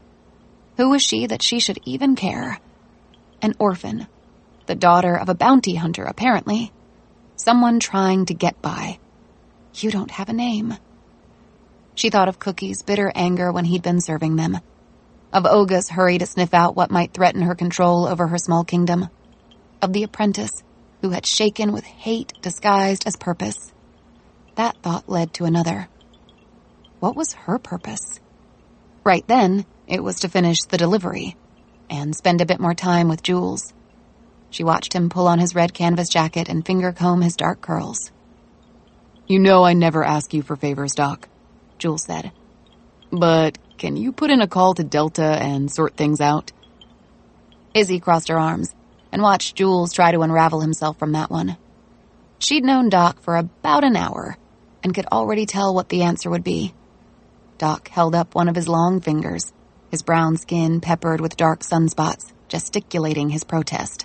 Who was she that she should even care? An orphan. The daughter of a bounty hunter, apparently. Someone trying to get by. You don't have a name. She thought of Cookie's bitter anger when he'd been serving them. Of Olga's hurry to sniff out what might threaten her control over her small kingdom. Of the apprentice who had shaken with hate disguised as purpose. That thought led to another. What was her purpose? Right then, it was to finish the delivery and spend a bit more time with Jules. She watched him pull on his red canvas jacket and finger comb his dark curls. You know I never ask you for favors, Doc, Jules said. But can you put in a call to Delta and sort things out? Izzy crossed her arms and watched Jules try to unravel himself from that one. She'd known Doc for about an hour and could already tell what the answer would be. Doc held up one of his long fingers, his brown skin peppered with dark sunspots, gesticulating his protest.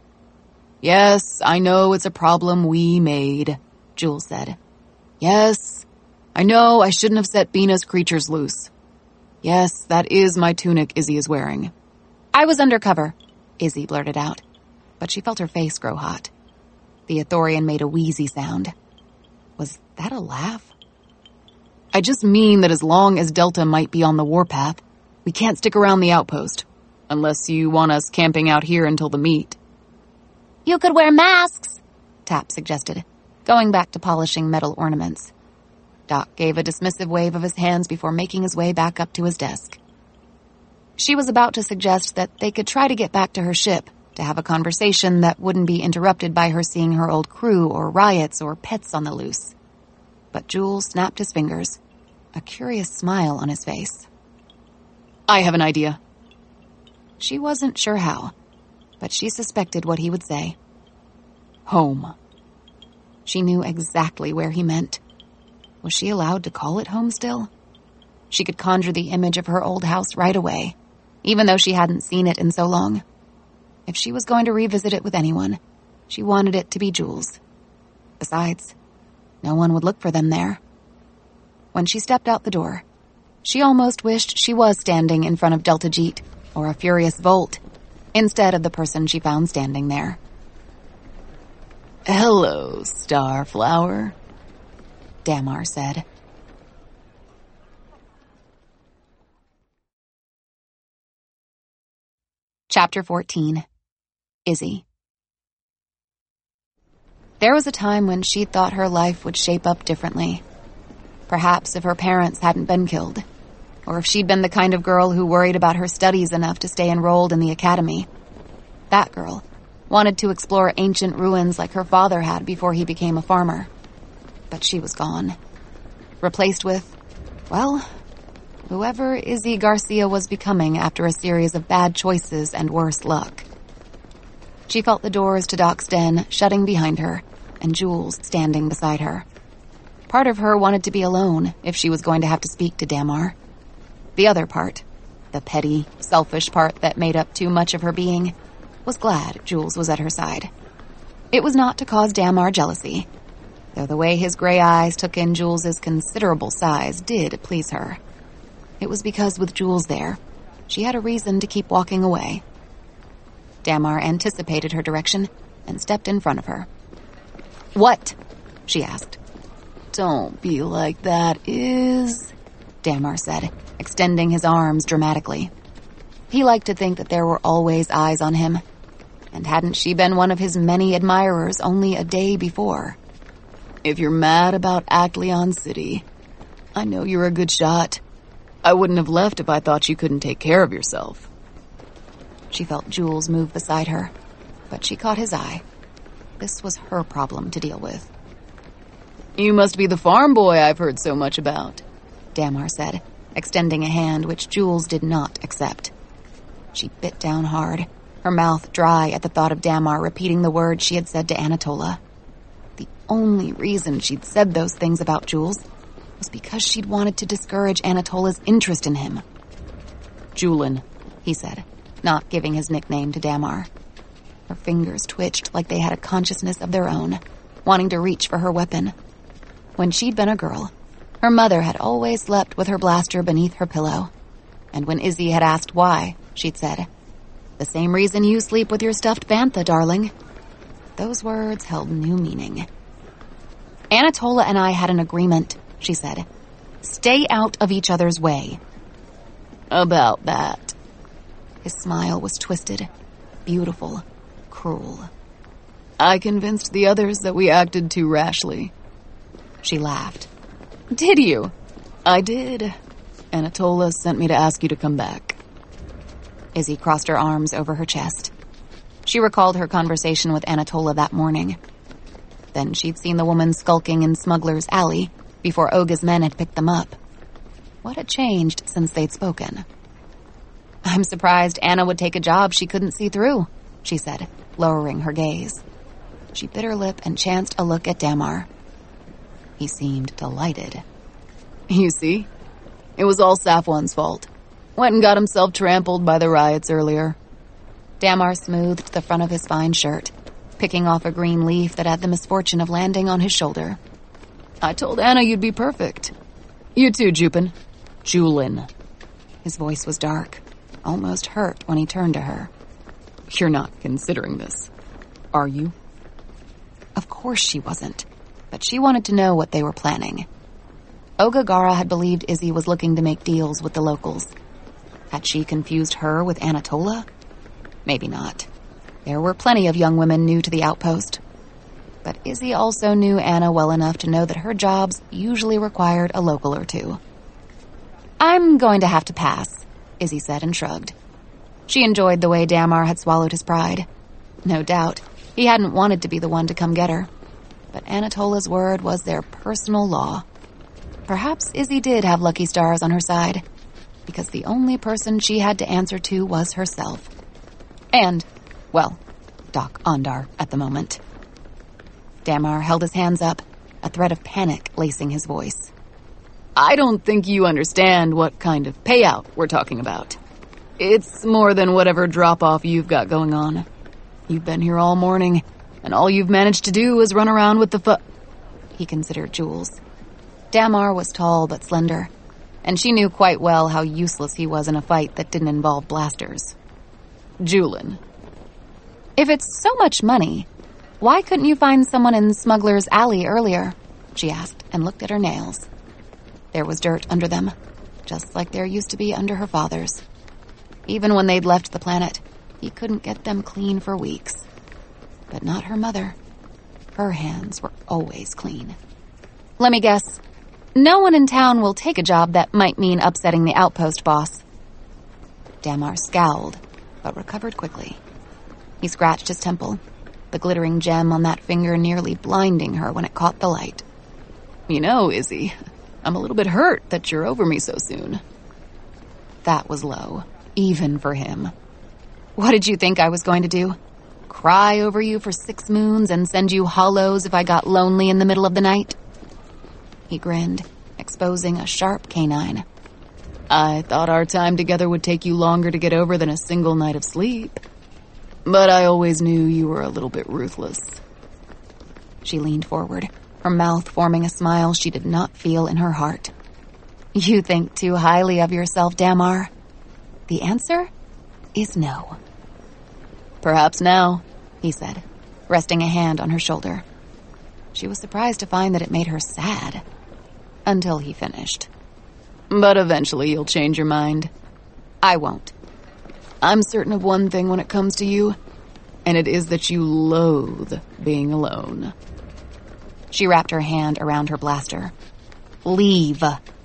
Yes, I know it's a problem we made, Jules said. Yes, I know I shouldn't have set Bina's creatures loose. Yes, that is my tunic Izzy is wearing. I was undercover, Izzy blurted out, but she felt her face grow hot. The Ithorian made a wheezy sound. Was that a laugh? I just mean that as long as Delta might be on the warpath, we can't stick around the outpost, unless you want us camping out here until the meet. You could wear masks, Tap suggested, going back to polishing metal ornaments. Doc gave a dismissive wave of his hands before making his way back up to his desk. She was about to suggest that they could try to get back to her ship, to have a conversation that wouldn't be interrupted by her seeing her old crew or riots or pets on the loose. But Jules snapped his fingers, a curious smile on his face. I have an idea. She wasn't sure how, but she suspected what he would say. Home. She knew exactly where he meant. Was she allowed to call it home still? She could conjure the image of her old house right away, even though she hadn't seen it in so long. If she was going to revisit it with anyone, she wanted it to be Jules. Besides, no one would look for them there. When she stepped out the door, she almost wished she was standing in front of Delta Jeet or a furious Volt, instead of the person she found standing there. Hello, Starflower, Damar said. Chapter fourteen. Izzy. There was a time when she thought her life would shape up differently. Perhaps if her parents hadn't been killed, or if she'd been the kind of girl who worried about her studies enough to stay enrolled in the academy. That girl wanted to explore ancient ruins like her father had before he became a farmer. But she was gone. Replaced with, well, whoever Izzy Garcia was becoming after a series of bad choices and worse luck. She felt the doors to Doc's den shutting behind her, and Jules standing beside her. Part of her wanted to be alone if she was going to have to speak to Damar. The other part the petty, selfish part that made up too much of her being, was glad Jules was at her side. It was not to cause Damar jealousy, though the way his gray eyes took in Jules's considerable size did please her. It was because with Jules there, she had a reason to keep walking away. Damar anticipated her direction and stepped in front of her. "What?" she asked. "Don't be like that, Iz," Damar said, extending his arms dramatically. He liked to think that there were always eyes on him, and hadn't she been one of his many admirers only a day before? "If you're mad about Acleon City, I know you're a good shot. I wouldn't have left if I thought you couldn't take care of yourself." She felt Jules move beside her, but she caught his eye. This was her problem to deal with. "You must be the farm boy I've heard so much about," Damar said, extending a hand which Jules did not accept. She bit down hard, her mouth dry at the thought of Damar repeating the words she had said to Anatola. The only reason she'd said those things about Jules was because she'd wanted to discourage Anatola's interest in him. "Julin," he said, not giving his nickname to Damar. Her fingers twitched like they had a consciousness of their own, wanting to reach for her weapon. When she'd been a girl, her mother had always slept with her blaster beneath her pillow. And when Izzy had asked why, she'd said, "The same reason you sleep with your stuffed bantha, darling." Those words held new meaning. "Anatola and I had an agreement," she said. "Stay out of each other's way." "About that." His smile was twisted, beautiful, cruel. "I convinced the others that we acted too rashly." She laughed. "Did you?" "I did. Anatola sent me to ask you to come back." Izzy crossed her arms over her chest. She recalled her conversation with Anatola that morning. Then she'd seen the woman skulking in Smuggler's Alley before Oga's men had picked them up. What had changed since they'd spoken? "I'm surprised Anna would take a job she couldn't see through," she said, lowering her gaze. She bit her lip and chanced a look at Damar. He seemed delighted. "You see? It was all Safwan's fault. Went and got himself trampled by the riots earlier." Damar smoothed the front of his fine shirt, picking off a green leaf that had the misfortune of landing on his shoulder. "I told Anna you'd be perfect. You too, Jupin. Julin." His voice was dark, almost hurt when he turned to her. "You're not considering this, are you?" Of course she wasn't, but she wanted to know what they were planning. Oga Gara had believed Izzy was looking to make deals with the locals. Had she confused her with Anatola? Maybe not. There were plenty of young women new to the outpost. But Izzy also knew Anna well enough to know that her jobs usually required a local or two. "I'm going to have to pass," Izzy said and shrugged. She enjoyed the way Damar had swallowed his pride. No doubt, he hadn't wanted to be the one to come get her. But Anatola's word was their personal law. Perhaps Izzy did have lucky stars on her side, because the only person she had to answer to was herself. And, well, Doc Ondar at the moment. Damar held his hands up, a thread of panic lacing his voice. "I don't think you understand what kind of payout we're talking about. It's more than whatever drop-off you've got going on. You've been here all morning, and all you've managed to do is run around with the fu-" He considered Jules. Damar was tall but slender, and she knew quite well how useless he was in a fight that didn't involve blasters. "Julin." "If it's so much money, why couldn't you find someone in Smuggler's Alley earlier?" she asked and looked at her nails. There was dirt under them, just like there used to be under her father's. Even when they'd left the planet, he couldn't get them clean for weeks. But not her mother. Her hands were always clean. "Let me guess. No one in town will take a job that might mean upsetting the outpost boss." Damar scowled, but recovered quickly. He scratched his temple, the glittering gem on that finger nearly blinding her when it caught the light. "You know, Izzy, I'm a little bit hurt that you're over me so soon." That was low, even for him. "What did you think I was going to do? Cry over you for six moons and send you hollows if I got lonely in the middle of the night?" He grinned, exposing a sharp canine. I thought our time together would take you longer to get over than a single night of sleep. But I always knew you were a little bit ruthless. She leaned forward, her mouth forming a smile she did not feel in her heart. You think too highly of yourself, Damar. The answer is no. Perhaps now, he said, resting a hand on her shoulder. She was surprised to find that it made her sad. Until he finished. But eventually you'll change your mind. I won't. I'm certain of one thing when it comes to you, and it is that you loathe being alone. She wrapped her hand around her blaster. Leave.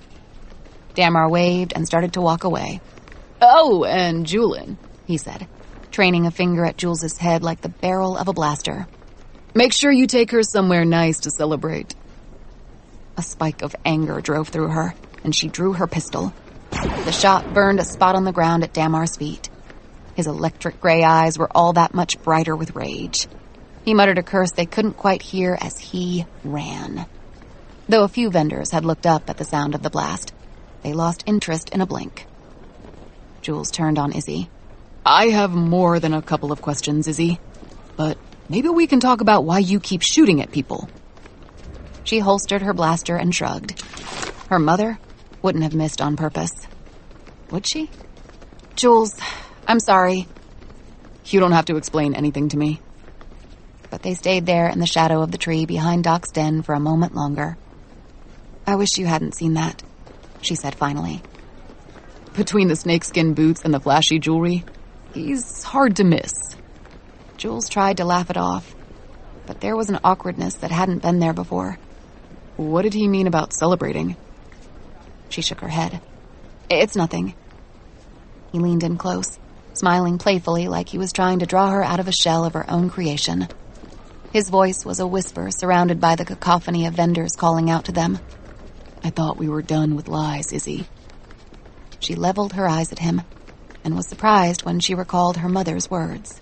Damar waved and started to walk away. Oh, and Julian, he said, training a finger at Jules's head like the barrel of a blaster. Make sure you take her somewhere nice to celebrate. A spike of anger drove through her, and she drew her pistol. The shot burned a spot on the ground at Damar's feet. His electric gray eyes were all that much brighter with rage. He muttered a curse they couldn't quite hear as he ran. Though a few vendors had looked up at the sound of the blast, they lost interest in a blink. Jules turned on Izzy. I have more than a couple of questions, Izzy. But maybe we can talk about why you keep shooting at people. She holstered her blaster and shrugged. Her mother wouldn't have missed on purpose. Would she? Jules, I'm sorry. You don't have to explain anything to me. But they stayed there in the shadow of the tree behind Doc's den for a moment longer. I wish you hadn't seen that, she said finally. Between the snakeskin boots and the flashy jewelry, he's hard to miss. Jules tried to laugh it off, but there was an awkwardness that hadn't been there before. What did he mean about celebrating? She shook her head. It's nothing. He leaned in close, smiling playfully like he was trying to draw her out of a shell of her own creation. His voice was a whisper surrounded by the cacophony of vendors calling out to them. I thought we were done with lies, Izzy. She leveled her eyes at him and was surprised when she recalled her mother's words.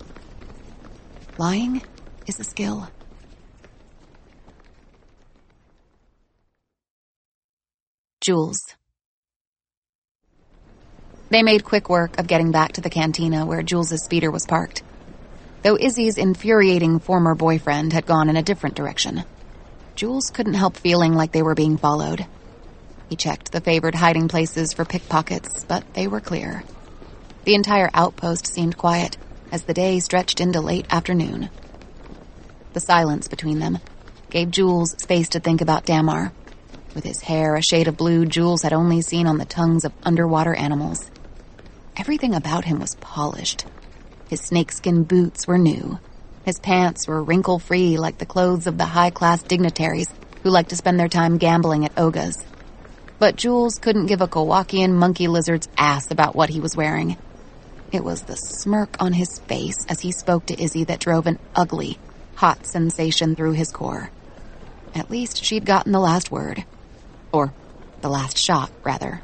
Lying is a skill. Jules. They made quick work of getting back to the cantina where Jules's speeder was parked, though Izzy's infuriating former boyfriend had gone in a different direction. Jules couldn't help feeling like they were being followed. He checked the favored hiding places for pickpockets, but they were clear. The entire outpost seemed quiet as the day stretched into late afternoon. The silence between them gave Jules space to think about Damar. With his hair a shade of blue Jules had only seen on the tongues of underwater animals. Everything about him was polished. His snakeskin boots were new. His pants were wrinkle-free like the clothes of the high-class dignitaries who liked to spend their time gambling at Oga's. But Jules couldn't give a Kowakian monkey lizard's ass about what he was wearing. It was the smirk on his face as he spoke to Izzy that drove an ugly, hot sensation through his core. At least she'd gotten the last word. Or the last shot, rather.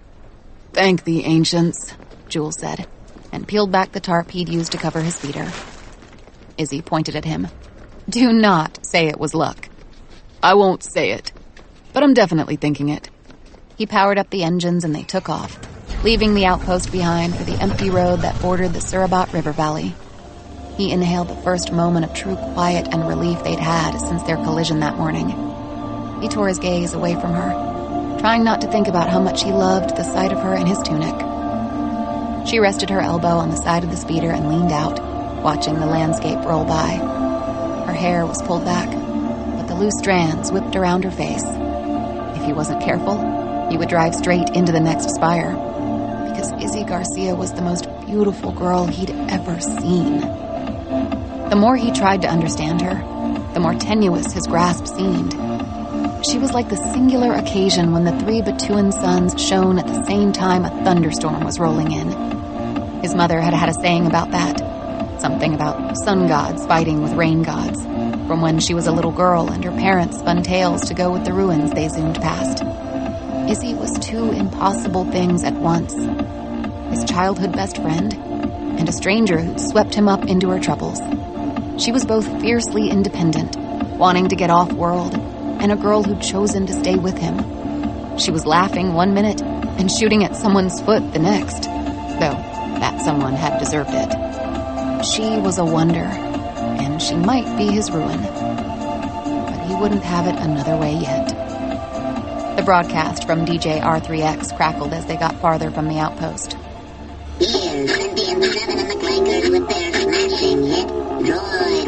Thank the ancients, Jules said, and peeled back the tarp he'd used to cover his speeder. Izzy pointed at him. Do not say it was luck. I won't say it, but I'm definitely thinking it. He powered up the engines and they took off, leaving the outpost behind for the empty road that bordered the Surabat River Valley. He inhaled the first moment of true quiet and relief they'd had since their collision that morning. He tore his gaze away from her, trying not to think about how much he loved the sight of her in his tunic. She rested her elbow on the side of the speeder and leaned out, watching the landscape roll by. Her hair was pulled back, but the loose strands whipped around her face. If he wasn't careful, he would drive straight into the next spire, because Izzy Garcia was the most beautiful girl he'd ever seen. The more he tried to understand her, the more tenuous his grasp seemed. She was like the singular occasion when the three Batuan suns shone at the same time a thunderstorm was rolling in. His mother had had a saying about that, something about sun gods fighting with rain gods, from when she was a little girl and her parents spun tales to go with the ruins they zoomed past. Izzy was two impossible things at once. His childhood best friend, and a stranger who'd swept him up into her troubles. She was both fiercely independent, wanting to get off-world, and a girl who'd chosen to stay with him. She was laughing one minute and shooting at someone's foot the next, though that someone had deserved it. She was a wonder, and she might be his ruin. But he wouldn't have it another way yet. The broadcast from D J R three X crackled as they got farther from the outpost. Ian, Cindy, and Seven and the Clankers with their smashing hit, Droid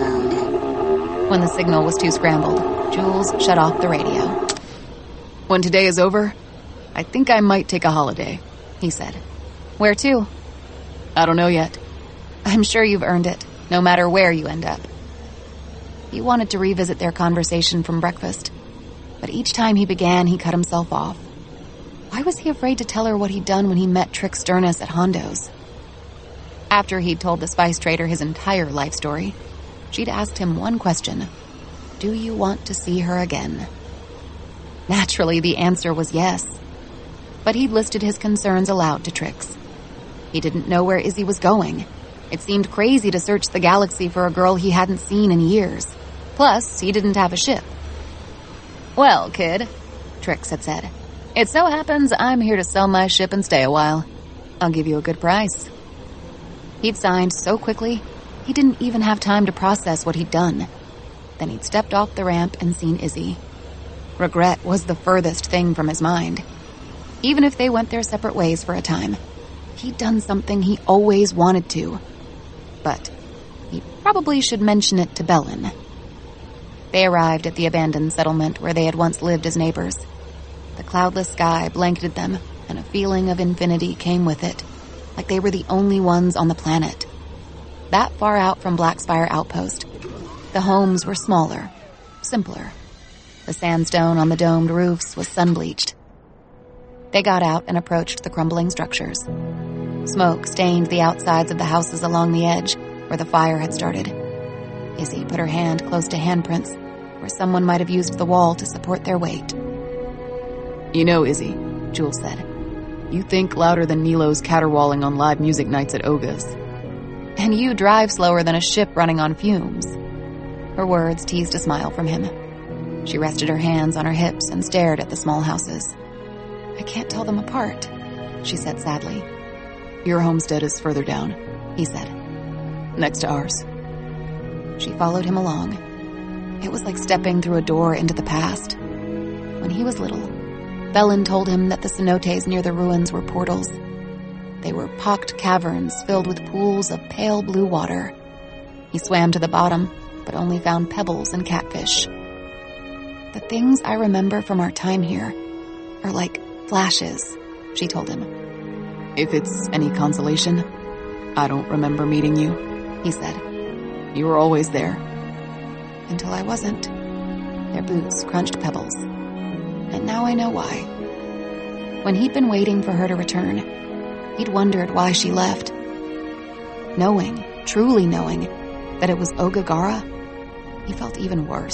World. When the signal was too scrambled, Jules shut off the radio. When today is over, I think I might take a holiday, he said. Where to? I don't know yet. I'm sure you've earned it, no matter where you end up. He wanted to revisit their conversation from breakfast, but each time he began, he cut himself off. Why was he afraid to tell her what he'd done when he met Trick Sternus at Hondo's? After he'd told the spice trader his entire life story, she'd asked him one question. Do you want to see her again? Naturally, the answer was yes. But he'd listed his concerns aloud to Trix. He didn't know where Izzy was going. It seemed crazy to search the galaxy for a girl he hadn't seen in years. Plus, he didn't have a ship. Well, kid, Trix had said, it so happens I'm here to sell my ship and stay a while. I'll give you a good price. He'd signed so quickly, he didn't even have time to process what he'd done. Then he'd stepped off the ramp and seen Izzy. Regret was the furthest thing from his mind. Even if they went their separate ways for a time, he'd done something he always wanted to. But he probably should mention it to Bellin. They arrived at the abandoned settlement where they had once lived as neighbors. The cloudless sky blanketed them, and a feeling of infinity came with it, like they were the only ones on the planet. That far out from Blackspire Outpost, the homes were smaller, simpler. The sandstone on the domed roofs was sun-bleached. They got out and approached the crumbling structures. Smoke stained the outsides of the houses along the edge where the fire had started. Izzy put her hand close to handprints where someone might have used the wall to support their weight. You know, Izzy, Jules said, you think louder than Nilo's caterwauling on live music nights at Oga's. And you drive slower than a ship running on fumes. Her words teased a smile from him. She rested her hands on her hips and stared at the small houses. I can't tell them apart, she said sadly. Your homestead is further down, he said. Next to ours. She followed him along. It was like stepping through a door into the past. When he was little, Bellin told him that the cenotes near the ruins were portals. They were pocked caverns filled with pools of pale blue water. He swam to the bottom, but only found pebbles and catfish. The things I remember from our time here are like flashes, she told him. If it's any consolation, I don't remember meeting you, he said. You were always there. Until I wasn't. Their boots crunched pebbles. And now I know why. When he'd been waiting for her to return, he'd wondered why she left. Knowing, truly knowing, that it was Ogagara, he felt even worse.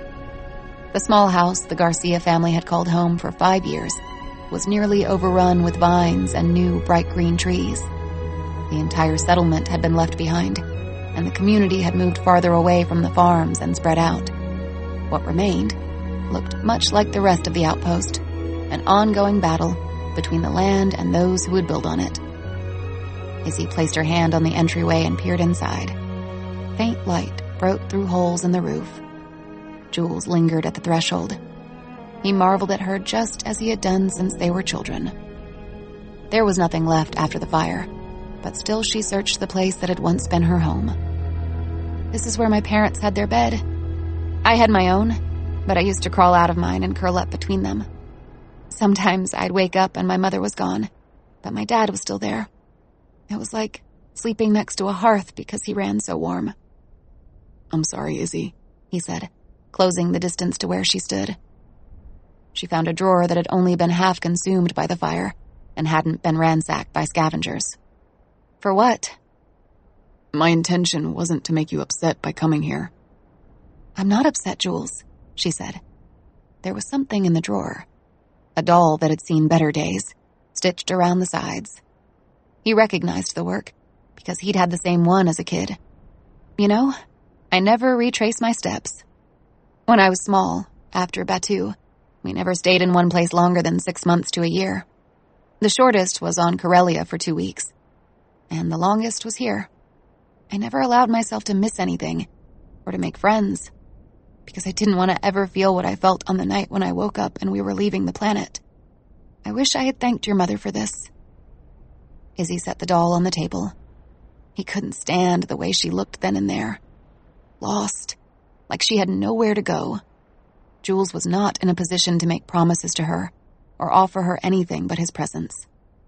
The small house the Garcia family had called home for five years was nearly overrun with vines and new bright green trees. The entire settlement had been left behind, and the community had moved farther away from the farms and spread out. What remained looked much like the rest of the outpost, an ongoing battle between the land and those who would build on it. Izzy placed her hand on the entryway and peered inside. Faint light broke through holes in the roof. Jules lingered at the threshold. He marveled at her just as he had done since they were children. There was nothing left after the fire, but still she searched the place that had once been her home. This is where my parents had their bed. I had my own, but I used to crawl out of mine and curl up between them. Sometimes I'd wake up and my mother was gone, but my dad was still there. It was like sleeping next to a hearth because he ran so warm. I'm sorry, Izzy, he said, closing the distance to where she stood. She found a drawer that had only been half consumed by the fire and hadn't been ransacked by scavengers. For what? My intention wasn't to make you upset by coming here. I'm not upset, Jules, she said. There was something in the drawer. A doll that had seen better days, stitched around the sides. He recognized the work, because he'd had the same one as a kid. You know, I never retraced my steps. When I was small, after Batu, we never stayed in one place longer than six months to a year. The shortest was on Corellia for two weeks, and the longest was here. I never allowed myself to miss anything or to make friends, because I didn't want to ever feel what I felt on the night when I woke up and we were leaving the planet. I wish I had thanked your mother for this. Izzy set the doll on the table. He couldn't stand the way she looked then and there. Lost, like she had nowhere to go. Jules was not in a position to make promises to her or offer her anything but his presence.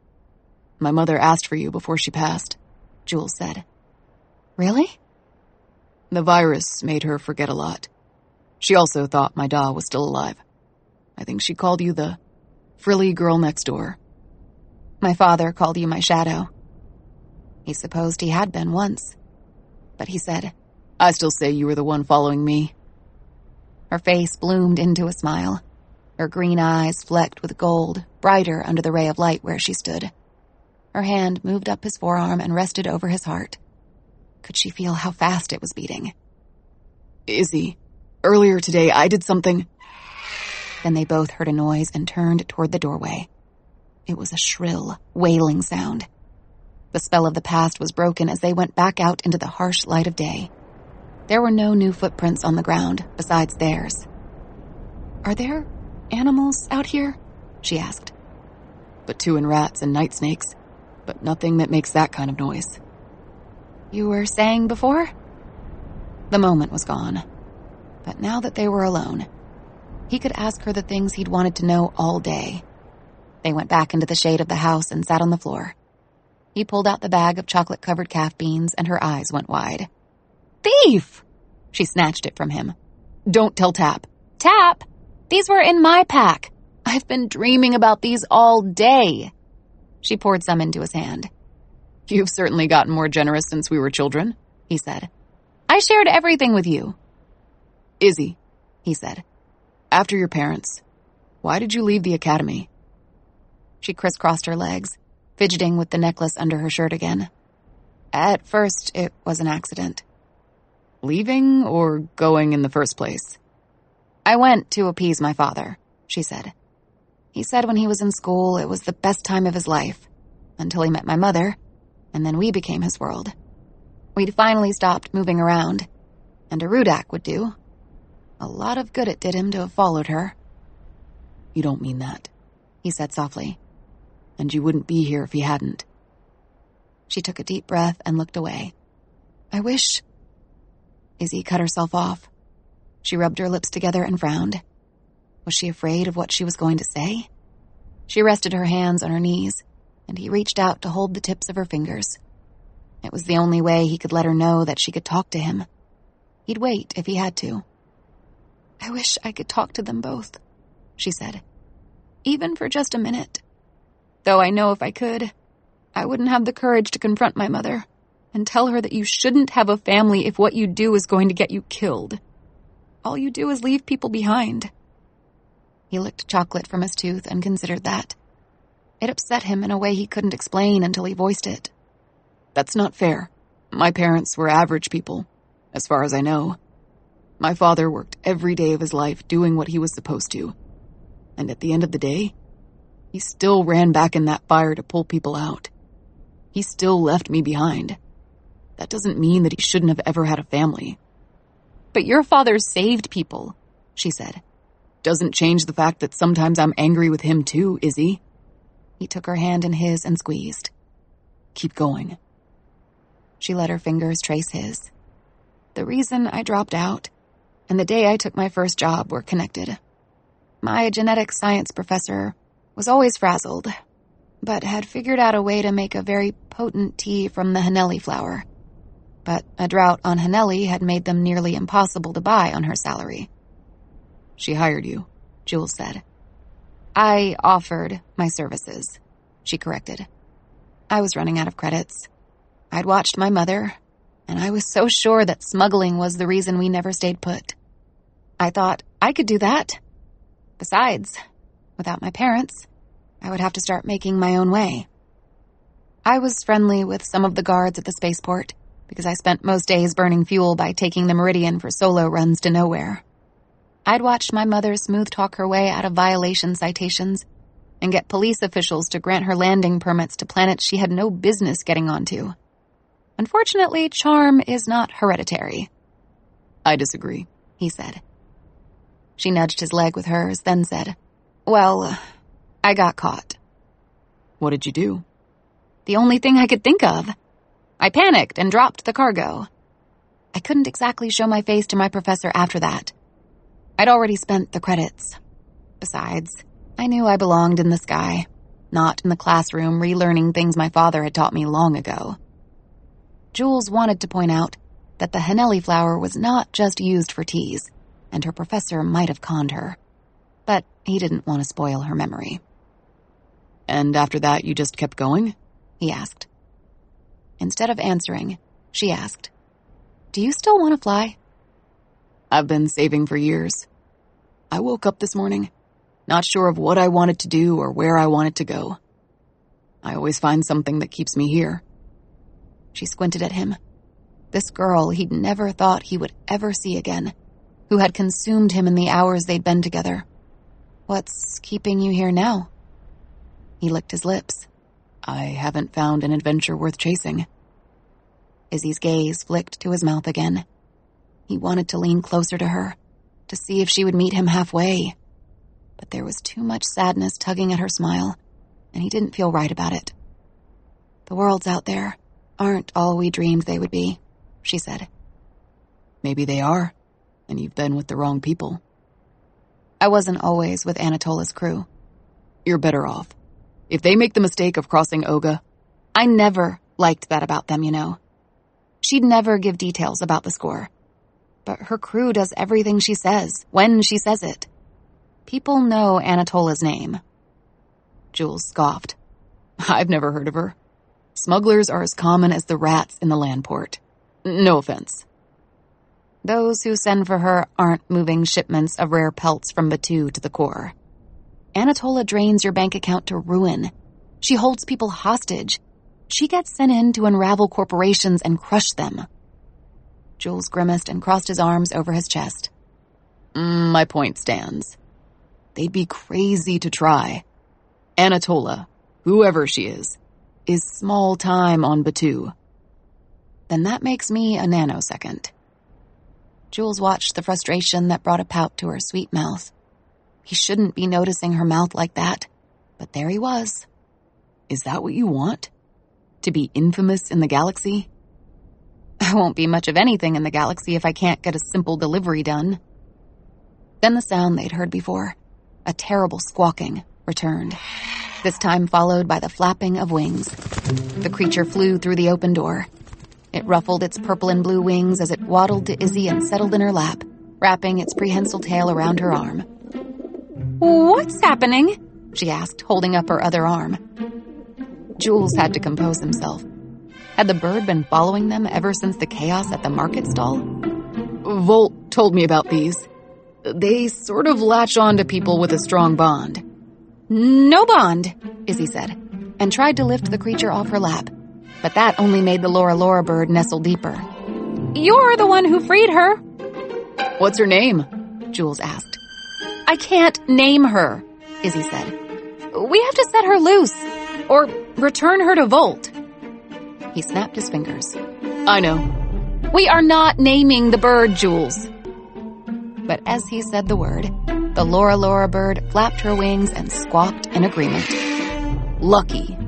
My mother asked for you before she passed, Jules said. Really? The virus made her forget a lot. She also thought my da was still alive. I think she called you the frilly girl next door. My father called you my shadow. He supposed he had been once, but he said, I still say you were the one following me. Her face bloomed into a smile. Her green eyes flecked with gold, brighter under the ray of light where she stood. Her hand moved up his forearm and rested over his heart. Could she feel how fast it was beating? Izzy, earlier today I did something. Then they both heard a noise and turned toward the doorway. It was a shrill, wailing sound. The spell of the past was broken as they went back out into the harsh light of day. There were no new footprints on the ground besides theirs. Are there animals out here? She asked. Batuan rats and night snakes, but nothing that makes that kind of noise. You were saying before? The moment was gone. But now that they were alone, he could ask her the things he'd wanted to know all day. They went back into the shade of the house and sat on the floor. He pulled out the bag of chocolate-covered calf beans, and her eyes went wide. Thief! She snatched it from him. Don't tell Tap. Tap? These were in my pack. I've been dreaming about these all day. She poured some into his hand. You've certainly gotten more generous since we were children, he said. I shared everything with you. Izzy, he said, after your parents, why did you leave the academy? She crisscrossed her legs, fidgeting with the necklace under her shirt again. At first, it was an accident. Leaving or going in the first place? I went to appease my father, she said. He said when he was in school it was the best time of his life, until he met my mother, and then we became his world. We'd finally stopped moving around, and a Rudak would do. A lot of good it did him to have followed her. You don't mean that, he said softly. And you wouldn't be here if he hadn't. She took a deep breath and looked away. I wish... Izzy cut herself off. She rubbed her lips together and frowned. Was she afraid of what she was going to say? She rested her hands on her knees, and he reached out to hold the tips of her fingers. It was the only way he could let her know that she could talk to him. He'd wait if he had to. I wish I could talk to them both, she said. Even for just a minute. Though I know if I could, I wouldn't have the courage to confront my mother and tell her that you shouldn't have a family if what you do is going to get you killed. All you do is leave people behind. He licked chocolate from his tooth and considered that. It upset him in a way he couldn't explain until he voiced it. That's not fair. My parents were average people, as far as I know. My father worked every day of his life doing what he was supposed to. And at the end of the day, he still ran back in that fire to pull people out. He still left me behind. That doesn't mean that he shouldn't have ever had a family. But your father saved people, she said. Doesn't change the fact that sometimes I'm angry with him too, Izzy. He took her hand in his and squeezed. Keep going. She let her fingers trace his. The reason I dropped out and the day I took my first job were connected. My genetics science professor was always frazzled, but had figured out a way to make a very potent tea from the Hanelli flower. But a drought on Hanelli had made them nearly impossible to buy on her salary. She hired you, Jules said. I offered my services, she corrected. I was running out of credits. I'd watched my mother, and I was so sure that smuggling was the reason we never stayed put. I thought I could do that. Besides, without my parents, I would have to start making my own way. I was friendly with some of the guards at the spaceport because I spent most days burning fuel by taking the Meridian for solo runs to nowhere. I'd watched my mother smooth talk her way out of violation citations and get police officials to grant her landing permits to planets she had no business getting onto. Unfortunately, charm is not hereditary. I disagree, he said. She nudged his leg with hers, then said, Well, I got caught. What did you do? The only thing I could think of. I panicked and dropped the cargo. I couldn't exactly show my face to my professor after that. I'd already spent the credits. Besides, I knew I belonged in the sky, not in the classroom relearning things my father had taught me long ago. Jules wanted to point out that the Hanelli flower was not just used for teas, and her professor might have conned her. But he didn't want to spoil her memory. And after that, you just kept going? He asked. Instead of answering, she asked, Do you still want to fly? I've been saving for years. I woke up this morning, not sure of what I wanted to do or where I wanted to go. I always find something that keeps me here. She squinted at him. This girl he'd never thought he would ever see again, who had consumed him in the hours they'd been together. What's keeping you here now? He licked his lips. I haven't found an adventure worth chasing. Izzy's gaze flicked to his mouth again. He wanted to lean closer to her, to see if she would meet him halfway. But there was too much sadness tugging at her smile, and he didn't feel right about it. The worlds out there aren't all we dreamed they would be, she said. Maybe they are, and you've been with the wrong people. I wasn't always with Anatola's crew. You're better off. If they make the mistake of crossing Oga... I never liked that about them, you know. She'd never give details about the score. But her crew does everything she says, when she says it. People know Anatola's name. Jules scoffed. I've never heard of her. Smugglers are as common as the rats in the land port. No offense. Those who send for her aren't moving shipments of rare pelts from Batuu to the core. Anatola drains your bank account to ruin. She holds people hostage. She gets sent in to unravel corporations and crush them. Jules grimaced and crossed his arms over his chest. Mm, my point stands. They'd be crazy to try. Anatola, whoever she is, is small time on Batuu. Then that makes me a nanosecond. Jules watched the frustration that brought a pout to her sweet mouth. He shouldn't be noticing her mouth like that, but there he was. Is that what you want? To be infamous in the galaxy? I won't be much of anything in the galaxy if I can't get a simple delivery done. Then the sound they'd heard before, a terrible squawking, returned, this time followed by the flapping of wings. The creature flew through the open door. It ruffled its purple and blue wings as it waddled to Izzy and settled in her lap, wrapping its prehensile tail around her arm. "What's happening?" she asked, holding up her other arm. Jules had to compose himself. Had the bird been following them ever since the chaos at the market stall? Volt told me about these. They sort of latch on to people with a strong bond. "No bond," Izzy said, and tried to lift the creature off her lap. But that only made the Laura Laura bird nestle deeper. "You're the one who freed her." "What's her name?" Jules asked. "I can't name her," Izzy said. "We have to set her loose, or return her to Volt." He snapped his fingers. "I know." "We are not naming the bird, Jules." But as he said the word, the Laura Laura bird flapped her wings and squawked in agreement. Lucky,